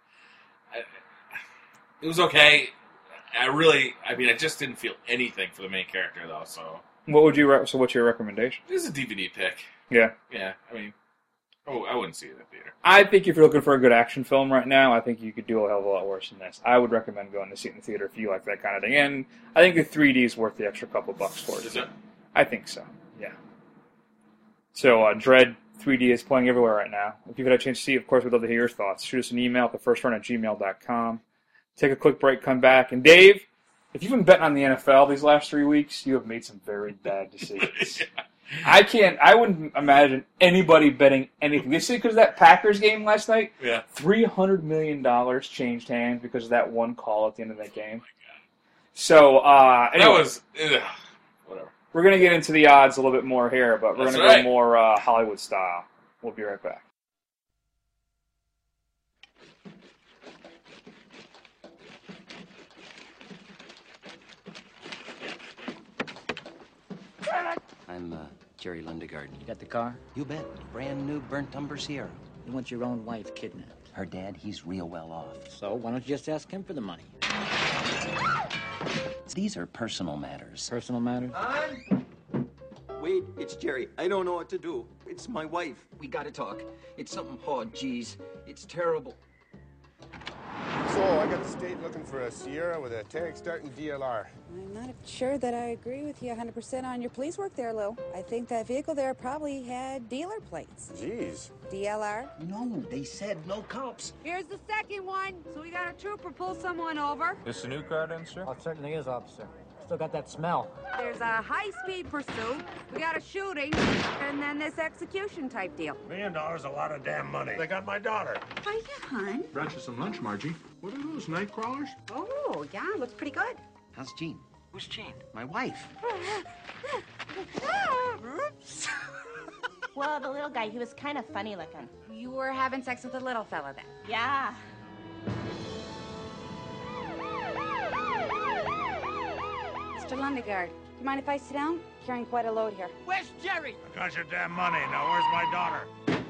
It was okay. I just didn't feel anything for the main character though. So what's your recommendation? This is a DVD pick. Yeah. Yeah. I mean, I wouldn't see it in the theater. I think if you're looking for a good action film right now, I think you could do a hell of a lot worse than this. I would recommend going to see it in the theater if you like that kind of thing. And I think the 3D is worth the extra couple bucks for it. Is it? I think so. Yeah. So Dredd 3D is playing everywhere right now. If you've had a chance to see it, of course, we'd love to hear your thoughts. Shoot us an email at thefirstrun@gmail.com. Take a quick break, come back. And Dave, if you've been betting on the NFL these last 3 weeks, you have made some very bad decisions. Yeah. I wouldn't imagine anybody betting anything. You see, because of that Packers game last night, yeah, $300 million changed hands because of that one call at the end of that game. So, anyway, that was whatever. We're going to get into the odds a little bit more here, but we're going to go more Hollywood style. We'll be right back. I'm Jerry Lundegaard. You got the car? You bet. Brand new burnt umber Sierra. You want your own wife kidnapped? Her dad, he's real well off. So why don't you just ask him for the money? These are personal matters. Personal matters? Wait, it's Jerry. I don't know what to do. It's my wife. We gotta talk. It's something hard, geez. It's terrible. So, I got the state looking for a Sierra with a tank starting DLR. I'm not sure that I agree with you 100% on your police work there, Lou. I think that vehicle there probably had dealer plates. Jeez. DLR? No, they said no cops. Here's the second one. So we got a trooper pull someone over. This a new car then, sir? Oh, it certainly is, officer. Still got that smell. There's a high-speed pursuit. We got a shooting. And then this execution type deal. $1 million is a lot of damn money. They got my daughter. Hiya, hon. Brought you some lunch, Margie. What are those, night crawlers? Oh, yeah, looks pretty good. How's Jean? Who's Jean? My wife. Well, the little guy, he was kind of funny looking. You were having sex with the little fella then? Mr. Lundegaard, do you mind if I sit down? Carrying quite a load here. Where's Jerry? I got your damn money. Now where's my daughter?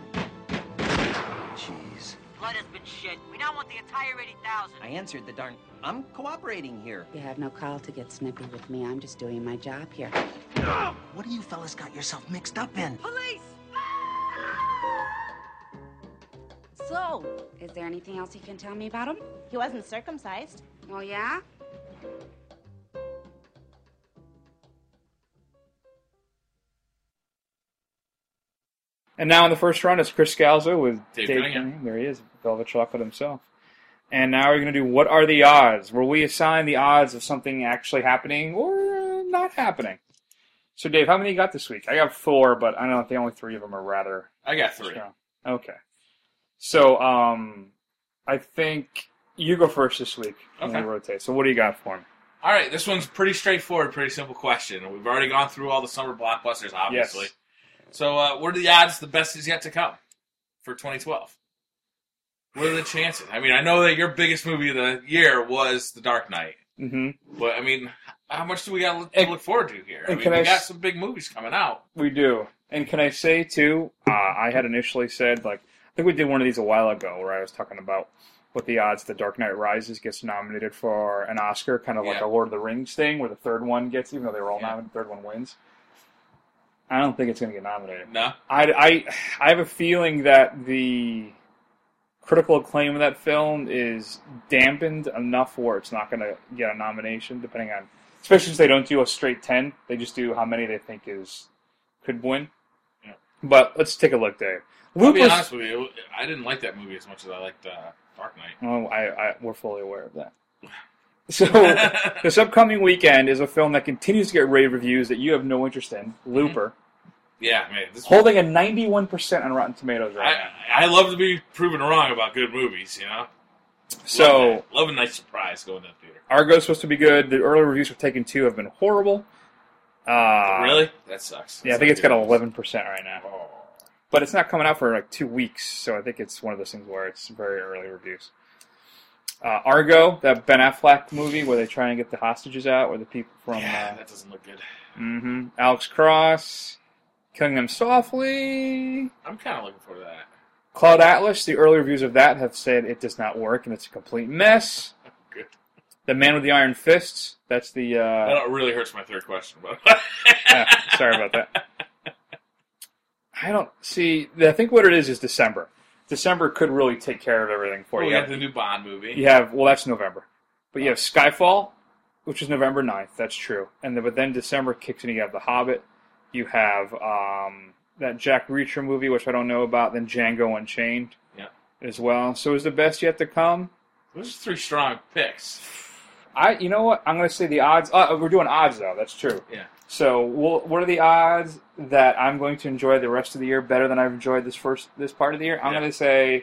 Jeez. Blood has been shed. We now want the entire 80,000. I answered the darn... I'm cooperating here. You have no call to get snippy with me. I'm just doing my job here. What do you fellas got yourself mixed up in? Police! So, is there anything else you can tell me about him? He wasn't circumcised. Oh, yeah? And now in the first round is Chris Scalzo with Dave Cunningham. Cunningham. There he is, Velvet Chocolate himself. And now we're going to do What Are the Odds? Where we assign the odds of something actually happening or not happening. So, Dave, how many you got this week? I got 4, but I don't think only 3 of them are rather... I got 3. strong. Okay. So, I think you go first this week. And Okay. we rotate. So, what do you got for me? All right, this one's pretty straightforward, pretty simple question. We've already gone through all the summer blockbusters, obviously. Yes. So, what are the odds the best is yet to come for 2012? What are the chances? I mean, I know that your biggest movie of the year was The Dark Knight. Mm-hmm. But, I mean, how much do we got to look forward to here? I and mean, we got some big movies coming out. We do. And can I say, too, I had initially said, like, I think we did one of these a while ago where I was talking about what the odds The Dark Knight Rises gets nominated for an Oscar, kind of like a Lord of the Rings thing, where the third one gets, even though they were all nominated, the third one wins. I don't think it's going to get nominated. No? I have a feeling that the critical acclaim of that film is dampened enough where it's not going to get a nomination, depending on, especially since they don't do a straight 10. They just do how many they think could win. Yeah. But let's take a look, Dave. I'll be honest with you, I didn't like that movie as much as I liked Dark Knight. Oh, we're fully aware of that. So, this upcoming weekend is a film that continues to get rave reviews that you have no interest in, Looper. Yeah, man. Holding a 91% on Rotten Tomatoes right now. I love to be proven wrong about good movies, you know? So, love a nice surprise going to the theater. Argo's supposed to be good. The early reviews for Taken 2 have been horrible. Really? That sucks. Yeah, I think it's got 11% right now. But it's not coming out for like 2 weeks, so I think it's one of those things where it's very early reviews. Argo, that Ben Affleck movie where they try and get the hostages out, or the people from... that doesn't look good. Mm-hmm. Alex Cross, Killing Them Softly. I'm kind of looking forward to that. Cloud Atlas, the early reviews of that have said it does not work and it's a complete mess. Good. The Man with the Iron Fists, that's the... That really hurts my third question, but... sorry about that. I don't see... I think what it is December. December could really take care of everything for you. We got the new Bond movie. You have... Well, that's November. But you have Skyfall, which is November 9th. That's true. But then December kicks in. You have The Hobbit. You have that Jack Reacher movie, which I don't know about. Then Django Unchained as well. So is the best yet to come? Those are 3 strong picks. You know what? I'm going to say the odds. We're doing odds, though. That's true. Yeah. So what are the odds that I'm going to enjoy the rest of the year better than I've enjoyed this part of the year? I'm going to say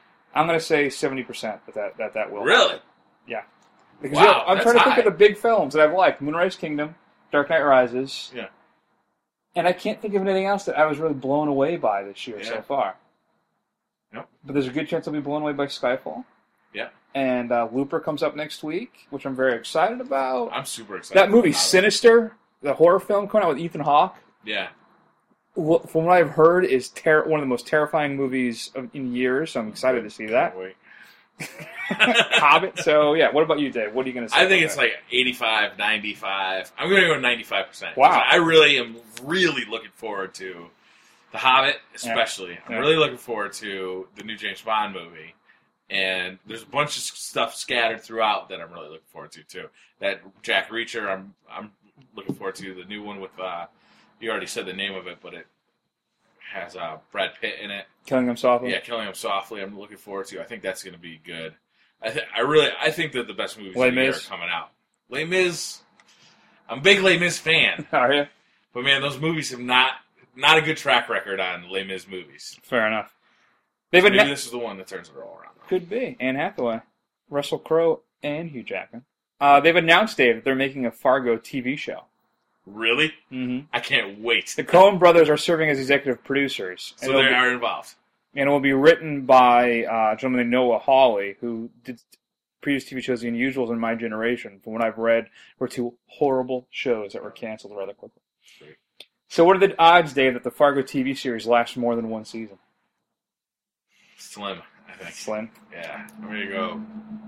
70% that will. Really? Yeah. Because wow, I'm trying to think of the big films that I've liked. Moonrise Kingdom, Dark Knight Rises. Yeah. And I can't think of anything else that I was really blown away by this year so far. Yep. But there's a good chance I'll be blown away by Skyfall. Yeah. And Looper comes up next week, which I'm very excited about. I'm super excited. That movie, Sinister, the horror film coming out with Ethan Hawke. Yeah. From what I've heard, is one of the most terrifying movies in years. So I'm excited to see that. Wait. Hobbit. So yeah, what about you, Dave? What are you going to say? I think it's like 85, 95. I'm going to go 95%. Wow. I really am looking forward to The Hobbit, especially. Yeah. I'm really looking forward to the new James Bond movie. And there's a bunch of stuff scattered throughout that I'm really looking forward to too. That Jack Reacher, I'm looking forward to. The new one with you already said the name of it, but it has Brad Pitt in it. Killing Them Softly. Yeah, Killing Them Softly. I'm looking forward to. I think that's going to be good. I think that the best movies of the year are coming out. Les Mis. I'm a big Les Mis fan. Are you? But man, those movies have not a good track record on Les Mis movies. Fair enough. Maybe this is the one that turns it all around. Could be. Anne Hathaway, Russell Crowe, and Hugh Jackman. They've announced, Dave, that they're making a Fargo TV show. Really? Mm-hmm. I can't wait. The Coen brothers are serving as executive producers. So they are involved. And it will be written by a gentleman named Noah Hawley, who did previous TV shows, The Unusuals and My Generation, from what I've read, were two horrible shows that were canceled rather quickly. So what are the odds, Dave, that the Fargo TV series lasts more than one season? Slim, I think. Slim? Yeah. I'm going to go...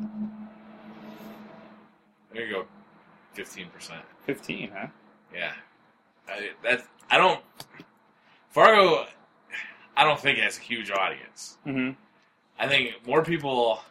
15%. 15, huh? Yeah. Fargo, I don't think it has a huge audience. Mm-hmm. I think more people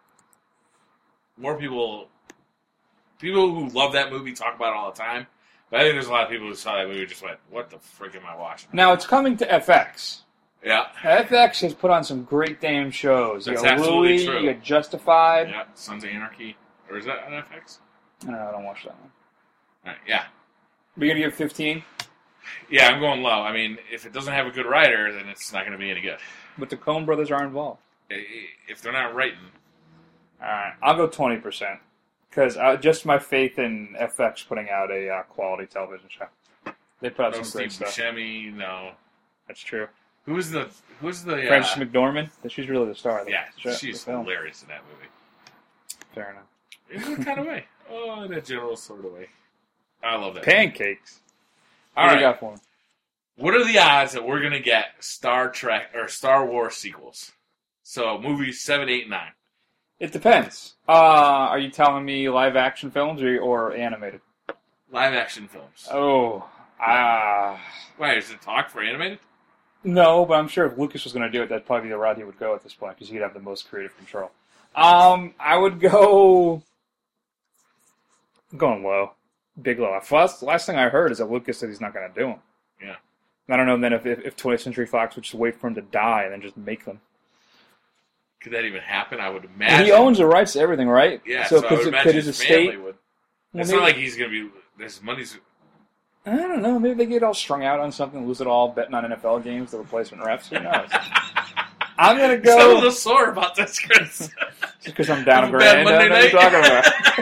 who love that movie talk about it all the time. But I think there's a lot of people who saw that movie and just went, what the frick am I watching? Now, it's coming to FX. Yeah. FX has put on some great damn shows. That's you got absolutely Louie, true. you got Justified. Yeah, Sons of Anarchy. Or is that on FX? No, I don't watch that one. All right, yeah. Are you going to give 15? Yeah, I'm going low. I mean, if it doesn't have a good writer, then it's not going to be any good. But the Coen brothers are involved. If they're not writing... Alright, I'll go 20%. Because just my faith in FX putting out a quality television show. They put out some great Steve stuff. Buscemi, no. That's true. Who's the Frances McDormand? She's really the star. She's hilarious in that movie. Fair enough. In what kind of way? Oh, in a general sort of way. I love that. Pancakes. All What right. do you got for me? What are the odds that we're going to get Star Trek or Star Wars sequels? So, movies 7, 8, 9. It depends. Are you telling me live action films or animated? Live action films. Oh. Wait, is it talk for animated? No, but I'm sure if Lucas was going to do it, that'd probably be the route he would go at this point, because he'd have the most creative control. I would go... I'm going low. Big low. Last thing I heard is that Lucas said he's not going to do them. Yeah. I don't know then if 20th Century Fox would just wait for him to die and then just make them. Could that even happen? I would imagine. He owns the rights to everything, right? Yeah, so I would imagine his family would. Well, It's not like he's going to be... His money's... I don't know. Maybe they get all strung out on something, lose it all, betting on NFL games, the replacement refs. Who knows? I'm going to go... I'm a little sore about this, Chris. Just because I'm down a Bad grand. Monday What are you night. talking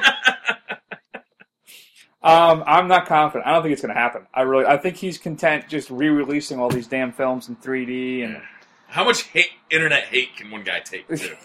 about? I'm not confident. I don't think it's going to happen. I think he's content just re-releasing all these damn films in 3D. And How much internet hate can one guy take, too?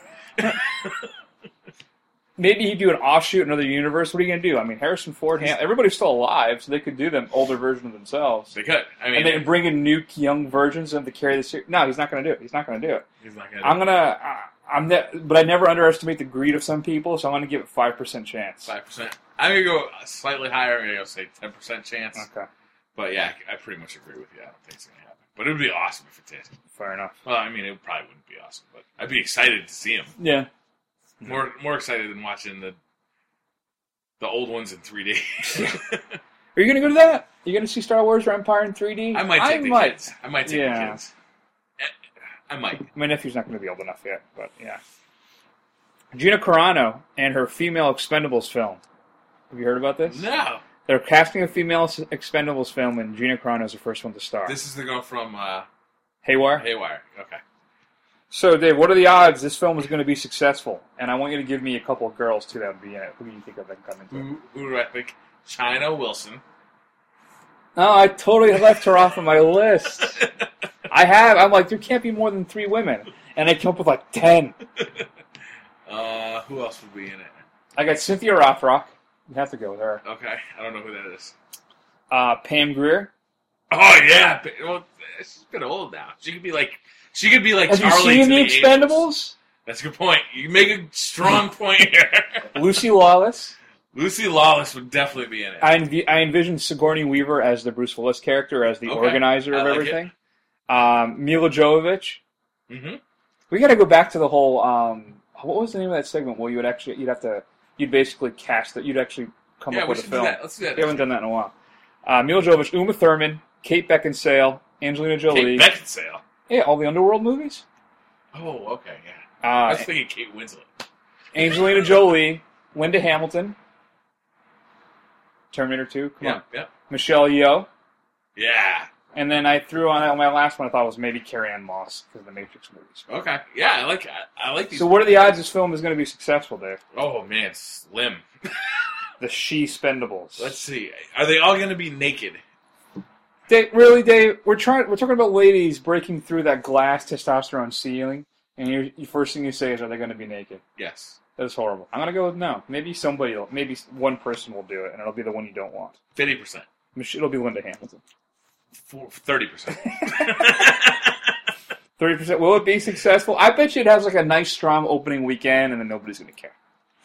Maybe he'd do an offshoot in another universe. What are you going to do? I mean, Harrison Ford, everybody's still alive, so they could do them older version of themselves. They could. I mean, and then bring in new young versions of them to carry the series. No, he's not going to do it. He's not going to do it. He's not going to but I never underestimate the greed of some people, so I'm going to give it 5% chance. 5%. I'm going to go slightly higher. I'm going to go say 10% chance. Okay. But yeah, I pretty much agree with you. I don't think it's going to happen. But it would be awesome if it did. Fair enough. Well, I mean, it probably wouldn't be awesome, but I'd be excited to see him. Yeah. More excited than watching the old ones in 3D. Are you going to go to that? Are you going to see Star Wars or Empire in 3D? I might take the kids. I might take the kids. I might. My nephew's not going to be old enough yet, but yeah. Gina Carano and her female Expendables film. Have you heard about this? No. They're casting a female Expendables film, and Gina Carano is the first one to star. This is the girl from Haywire? Haywire, okay. So, Dave, what are the odds this film is going to be successful? And I want you to give me a couple of girls, too, that would be in it. Who do you think of that can come into it? Who do I think? China Wilson. Oh, I totally left her off of my list. I'm like, there can't be more than 3 women. And I came up with like 10. Who else would be in it? I got Cynthia Rothrock. You have to go with her. Okay, I don't know who that is. Pam Grier. Oh yeah, well, she's been old now. She could be like Have Charlie. you seen to The Expendables? That's a good point. You make a strong point here. Lucy Lawless. Lucy Lawless would definitely be in it. I envision Sigourney Weaver as the Bruce Willis character, as the organizer of everything. Mila Jovovich. Mm-hmm. We got to go back to the whole. What was the name of that segment? Well, you'd basically cast it. You'd actually come up with a film. Let's do that. We haven't done that in a while. Mila Jovovich, Uma Thurman, Kate Beckinsale, Angelina Jolie. Kate Beckinsale. Yeah, all the Underworld movies. Oh, okay, yeah. I was thinking Kate Winslet. Angelina Jolie, Linda Hamilton, Terminator 2. Come on. Yeah. Michelle Yeoh. Yeah. And then I threw on my last one. I thought was maybe Carrie-Anne Moss because of the Matrix movies. Okay. Yeah, I like these. So what are the odds this film is going to be successful, Dave? Oh man, slim. The She-Spendables. Let's see. Are they all going to be naked? Dave, we're talking about ladies breaking through that glass testosterone ceiling And your first thing you say is, are they going to be naked? Yes. That is horrible. I'm going to go with no. Maybe one person will do it, and it'll be the one you don't want. 50%. It'll be Linda Hamilton. 30%. 30%. Will it be successful? I bet you it has like a nice, strong opening weekend, and then nobody's going to care.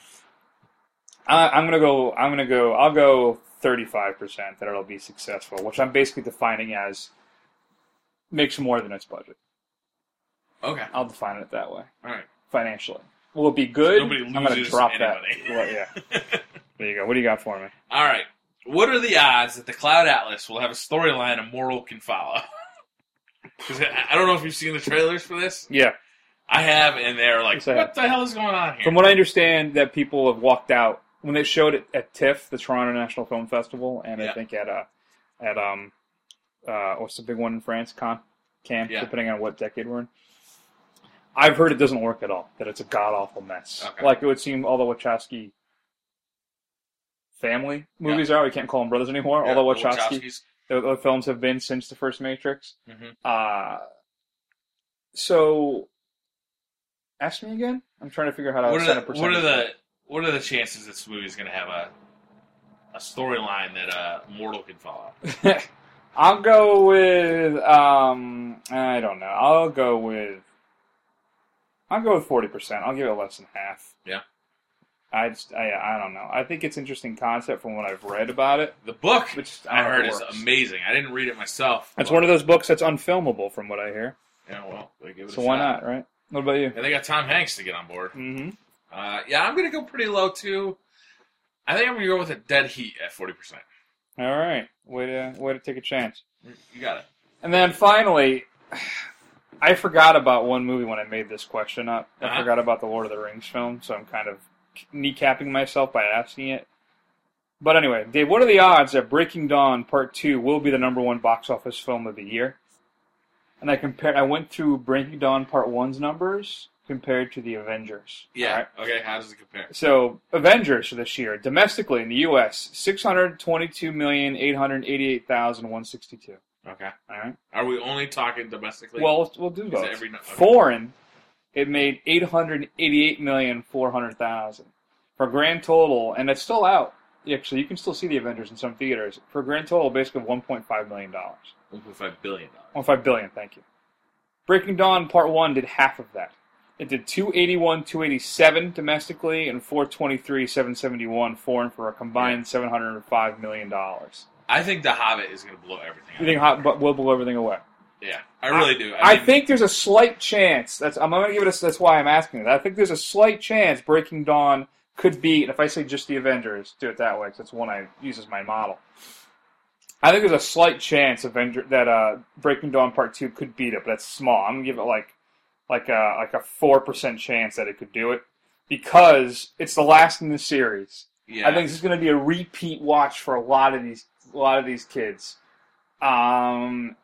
I'll go 35% that it'll be successful, which I'm basically defining as makes more than its budget. Okay. I'll define it that way. All right. Financially. Will it be good? So nobody loses I'm going to drop anybody. that. Well, yeah. There you go. What do you got for me? All right. What are the odds that the Cloud Atlas will have a storyline Immortal can follow? Because I don't know if you've seen the trailers for this. Yeah. I have, and they're like, Yes, I what have. the hell is going on here? From what I understand, that people have walked out when they showed it at TIFF, the Toronto International Film Festival, and I think at what's the big one in France, Cannes, depending on what decade we're in. I've heard it doesn't work at all. That it's a god awful mess. Okay. Like it would seem all the Wachowski family movies are. We can't call them brothers anymore. Yeah, all the the Wachowskis, the films have been since the first Matrix. Mm-hmm. So, ask me again. I'm trying to figure out how to set a percentage. What are the chances this movie is going to have a storyline that Immortal can follow? I'll go with I don't know. I'll go with 40%. I'll give it less than half. Yeah. I don't know. I think it's an interesting concept from what I've read about it. The book, which I heard, is amazing. I didn't read it myself. It's one of those books that's unfilmable, from what I hear. Yeah, well, they give it so a why shot. not, right? What about you? And they got Tom Hanks to get on board. Mm-hmm. Yeah, I'm going to go pretty low, too. I think I'm going to go with a dead heat at 40%. All right. Way to take a chance. You got it. And then finally, I forgot about one movie when I made this question up. I forgot about the Lord of the Rings film, so I'm kind of kneecapping myself by asking it. But anyway, Dave, what are the odds that Breaking Dawn Part 2 will be the #1 box office film of the year? And I went through Breaking Dawn Part 1's numbers compared to the Avengers. Yeah. Right? Okay, how does it compare? So, Avengers for this year, domestically in the U.S., 622,888,162. Okay. All right. Are we only talking domestically? Well, we'll do both. Okay. Foreign, it made 888,400,000 for a grand total, and it's still out. Actually, you can still see the Avengers in some theaters for a grand total, basically of $1.5 million. $1.5 billion. $1.5 billion. Thank you. Breaking Dawn Part 1 did half of that. It did 281,287 domestically and 423,771 foreign for a combined $705 million. I think The Hobbit is going to blow everything You think Hobbit will blow everything away? Yeah, I really do. I think there's a slight chance. I'm going to give it. That's why I'm asking it. I think there's a slight chance Breaking Dawn could beat. If I say just the Avengers, do it that way because that's one I use as my model. I think there's a slight chance that Breaking Dawn Part 2 could beat it, but that's small. I'm going to give it like a 4% chance that it could do it because it's the last in the series. Yeah. I think this is going to be a repeat watch for a lot of these kids, and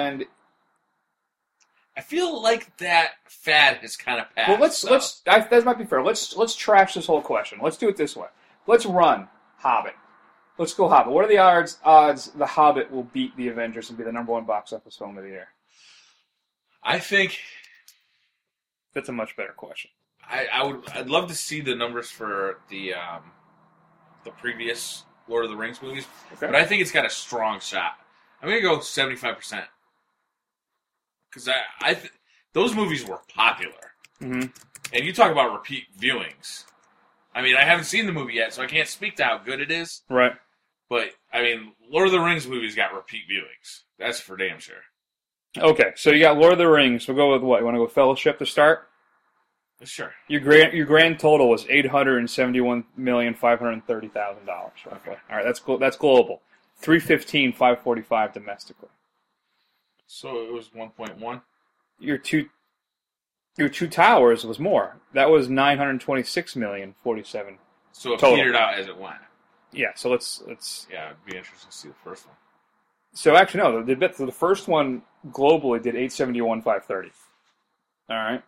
I feel like that fad has kind of passed. Well, that might be fair. Let's trash this whole question. Let's do it this way. Let's run Hobbit. Let's go Hobbit. What are the odds the Hobbit will beat the Avengers and be the #1 box office film of the year? I think that's a much better question. I'd love to see the numbers for the previous Lord of the Rings movies, but I think it's got a strong shot. I'm going to go 75%. Because those movies were popular. Mm-hmm. And you talk about repeat viewings. I mean, I haven't seen the movie yet, so I can't speak to how good it is. Right. But, I mean, Lord of the Rings movies got repeat viewings. That's for damn sure. Okay, so you got Lord of the Rings. We'll go with what? You want to go Fellowship to start? Sure. Your grand total was $871,530,000. Okay. All right, that's global. 315,545 domestically. So it was 1.1. Your two towers was more. That was 926,047,047. So it total. petered out as it went. Yeah. So let's. Yeah, it'd be interesting to see the first one. So actually, no. The first one globally did 871,530. All right.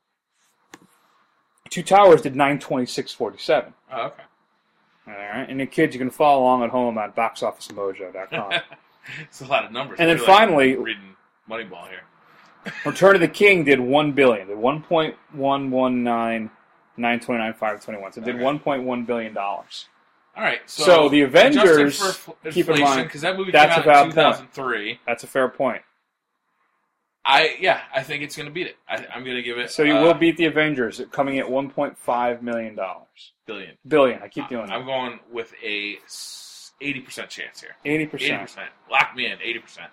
Two Towers did 926,47. Oh, okay. All right, and the kids, you can follow along at home at boxofficemojo.com. It's a lot of numbers. And then finally, reading Moneyball here. Return of the King did $1 billion. Did 1.119,929,521. So it did $1.1 billion. All right. So the Avengers, for keep in mind, because that movie that's came out in a valid 2003. point. That's a fair point. I think it's going to beat it. I'm going to give it. So you will beat the Avengers, coming at $1.5 million. Billion. I keep doing that. I'm going with a 80% chance here. 80%. 80%. Lock me in. 80%.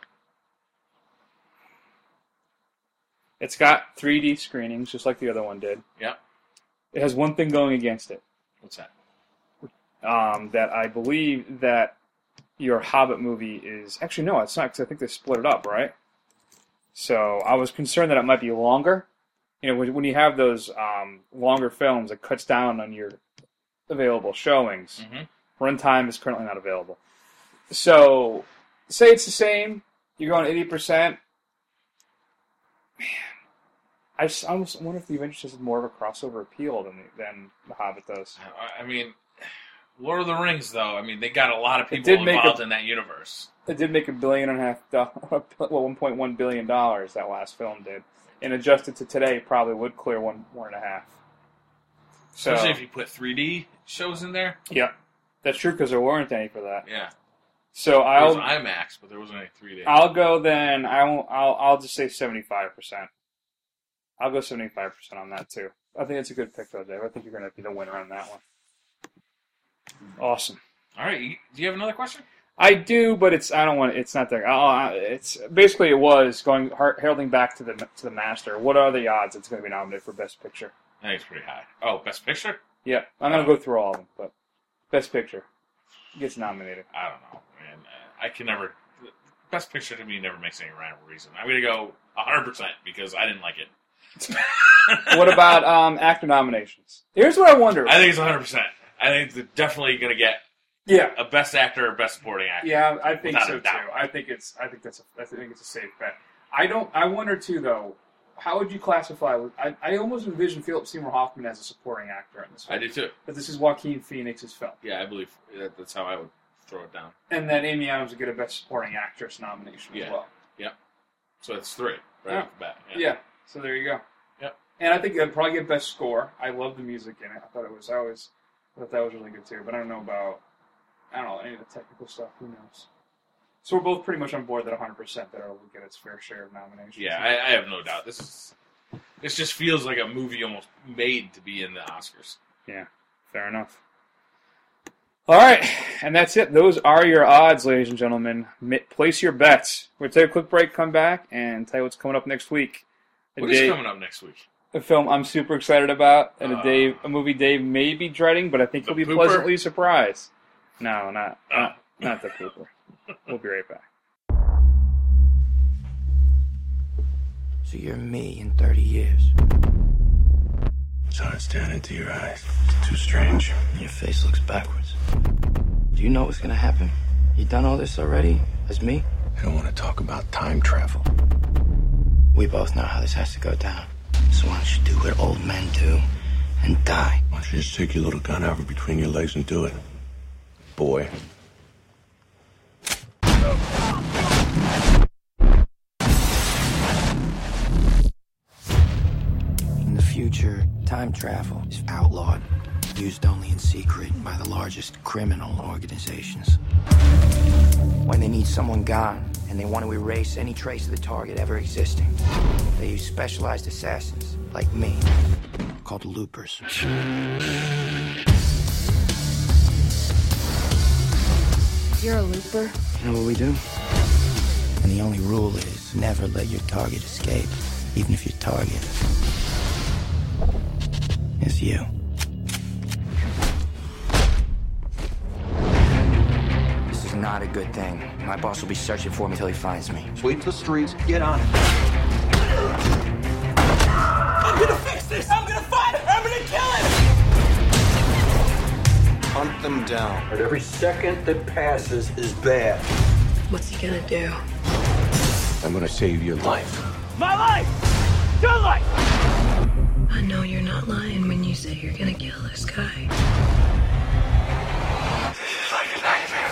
It's got 3D screenings, just like the other one did. Yep. It has one thing going against it. What's that? That I believe that your Hobbit movie is... Actually, no, it's not, because I think they split it up, right? So I was concerned that it might be longer. You know, when you have those longer films, it cuts down on your available showings. Mm-hmm. Runtime is currently not available. So, say it's the same. You're going 80%. Man, I almost wonder if the Avengers has more of a crossover appeal than The Hobbit does. I mean, Lord of the Rings, though, I mean, they got a lot of people involved in that universe. It did make $1.5 billion, $1.1 billion, that last film did. And adjusted to today, probably would clear 1.5. So, especially if you put 3D shows in there. Yeah, that's true, because there weren't any for that. Yeah. So there was IMAX, but there wasn't any 3D. I'll go then. I'll just say 75%. I'll go 75% on that too. I think it's a good pick though, Dave. I think you're going to be the winner on that one. Awesome. All right. Do you have another question? I do, but it's not there. It's basically it was heralding back to the master. What are the odds it's going to be nominated for Best Picture? I think it's pretty high. Oh, Best Picture? Yeah, I'm going to go through all of them, but Best Picture gets nominated. I don't know, man. I can never. Best Picture to me never makes any rhyme or reason. I'm going to go 100% because I didn't like it. What about actor nominations? Here's what I wonder. I think it's 100%. I think they're definitely going to get a Best Actor or Best Supporting Actor. Yeah, I think so too. I think it's a safe bet. I wonder too though. How would you classify? I almost envision Philip Seymour Hoffman as a supporting actor in this film. I do too. But this is Joaquin Phoenix's film. Yeah, I believe that's how I would throw it down. And then Amy Adams would get a Best Supporting Actress nomination as well. Yeah. So it's 3 right off the bat. Yeah. So there you go. Yep. And I think I'd probably get Best Score. I love the music in it. I thought that was really good too. But I don't know about any of the technical stuff. Who knows? So we're both pretty much on board that 100% that it'll get its fair share of nominations. Yeah, I have no doubt. This just feels like a movie almost made to be in the Oscars. Yeah, fair enough. All right, and that's it. Those are your odds, ladies and gentlemen. Place your bets. We'll take a quick break, come back, and tell you what's coming up next week. What is coming up next week? A film I'm super excited about, and a movie Dave may be dreading, but I think he'll be pleasantly surprised. No, not the Pooper. We'll be right back. So you're me in 30 years. It's hard staring into your eyes. It's too strange. Your face looks backwards. Do you know what's gonna happen? You done all this already? As me? I don't want to talk about time travel. We both know how this has to go down. So why don't you do what old men do and die? Why don't you just take your little gun out between your legs and do it, boy? In the future, time travel is outlawed, used only in secret by the largest criminal organizations. When they need someone gone and they want to erase any trace of the target ever existing, they use specialized assassins like me, called loopers. You're a looper? You know what we do? And the only rule is never let your target escape, even if your target is you. This is not a good thing. My boss will be searching for me until he finds me. Sweep the streets, get on it. I'm gonna fix this! I'm gonna find him! I'm gonna kill him! Hunt them down. But every second that passes is bad. What's he gonna do? I'm gonna save your life. My life! Your life! I know you're not lying when you say you're gonna kill this guy. This is like a nightmare.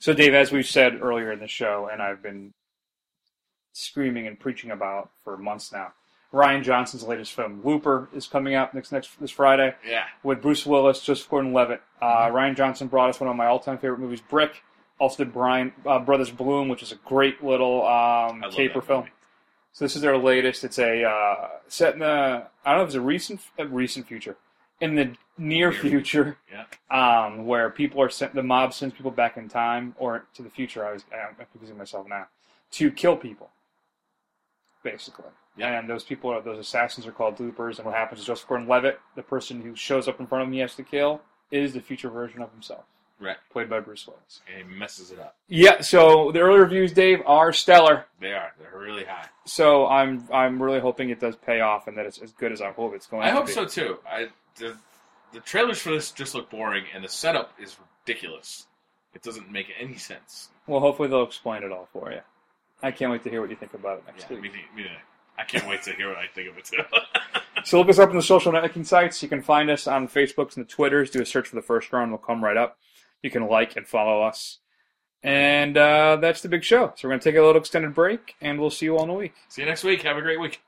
So, Dave, as we've said earlier in the show, and I've been screaming and preaching about for months now, Rian Johnson's latest film, Looper, is coming out this Friday. Yeah. With Bruce Willis, Joseph Gordon-Levitt. Rian Johnson brought us one of my all-time favorite movies, Brick. Also did Brothers Bloom, which is a great little caper film. Movie. So this is their latest. It's a set in the, I don't know if it's a recent future. In the near future, where people are the mob sends people back in time, or to the future, I'm confusing myself now, to kill people, basically. Yeah. And those assassins are called loopers, and what happens is Joseph Gordon-Levitt, the person who shows up in front of him he has to kill, is the future version of himself. Right. Played by Bruce Willis. And he messes it up. Yeah, so the early reviews, Dave, are stellar. They are. They're really high. So I'm really hoping it does pay off and that it's as good as I hope it's going to be. I hope so, too. The trailers for this just look boring, and the setup is ridiculous. It doesn't make any sense. Well, hopefully they'll explain it all for you. I can't wait to hear what you think about it next week. Me neither. I can't wait to hear what I think of it, too. So look us up on the social networking sites. You can find us on the Facebooks and the Twitters. Do a search for The First Run. We'll come right up. You can like and follow us. And that's the big show. So we're going to take a little extended break, and we'll see you all in a week. See you next week. Have a great week.